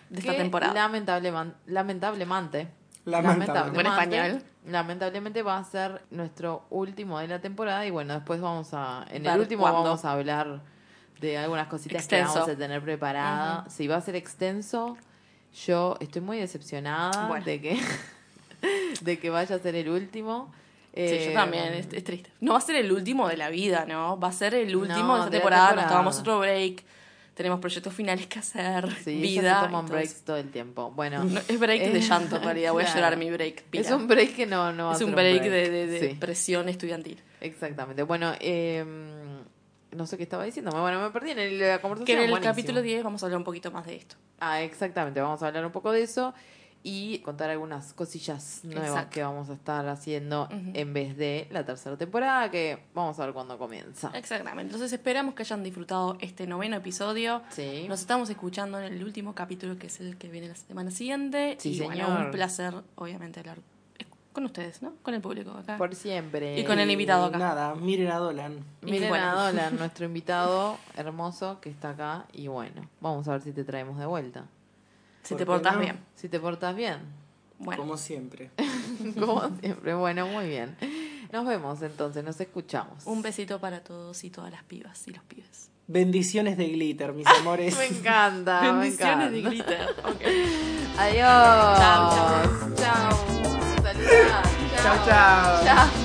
de que esta temporada. Lamentablemente, lamentablemente, Lamentable. Buen español. lamentablemente va a ser nuestro último de la temporada y bueno, después vamos a, en Ver el último cuándo. vamos a hablar de algunas cositas Extenso. que vamos a tener preparadas. Ujú. Si va a ser extenso, yo estoy muy decepcionada Bueno. de que de que vaya a ser el último. Sí, Eh, yo también, es, es triste. No va a ser el último de la vida, ¿no? Va a ser el último No, de esta de la temporada. temporada. Nos tomamos otro break. Tenemos proyectos finales que hacer. Sí, vida. ellas se y toman todo breaks eso. todo el tiempo. Bueno, No, es break de eh, llanto, en realidad. Voy a claro. llorar mi break. pila. Es un break que no, no va a Es ser un break, de, de, de Sí, presión estudiantil. exactamente. Bueno, eh, no sé qué estaba diciendo. Bueno, me perdí en el- la conversación. Que en el Buenísimo. capítulo diez vamos a hablar un poquito más de esto. Ah, exactamente. Vamos a hablar un poco de eso y contar algunas cosillas nuevas Exacto. que vamos a estar haciendo Ujú. en vez de la tercera temporada, que vamos a ver cuándo comienza. Exactamente. Entonces esperamos que hayan disfrutado este noveno episodio. Sí. Nos estamos escuchando en el último capítulo, que es el que viene la semana siguiente. Sí, y bueno, señor. un placer, obviamente, hablar con ustedes, ¿no? Con el público acá. Por siempre. Y con el invitado acá. Nada, miren a Dolan. Miren bueno. a Dolan, nuestro invitado hermoso que está acá. Y bueno, vamos a ver si te traemos de vuelta. Si ¿Por te qué portas no? bien. Si te portas bien. Bueno, Como siempre. Como siempre. Bueno, muy bien. Nos vemos entonces, nos escuchamos. un besito para todos y todas las pibas y los pibes. Bendiciones de glitter, mis amores. Me encanta, me Bendiciones de encanta. glitter. Ok. Adiós. Chao, chao. Chao. Saludos. Chao, chao. Chao.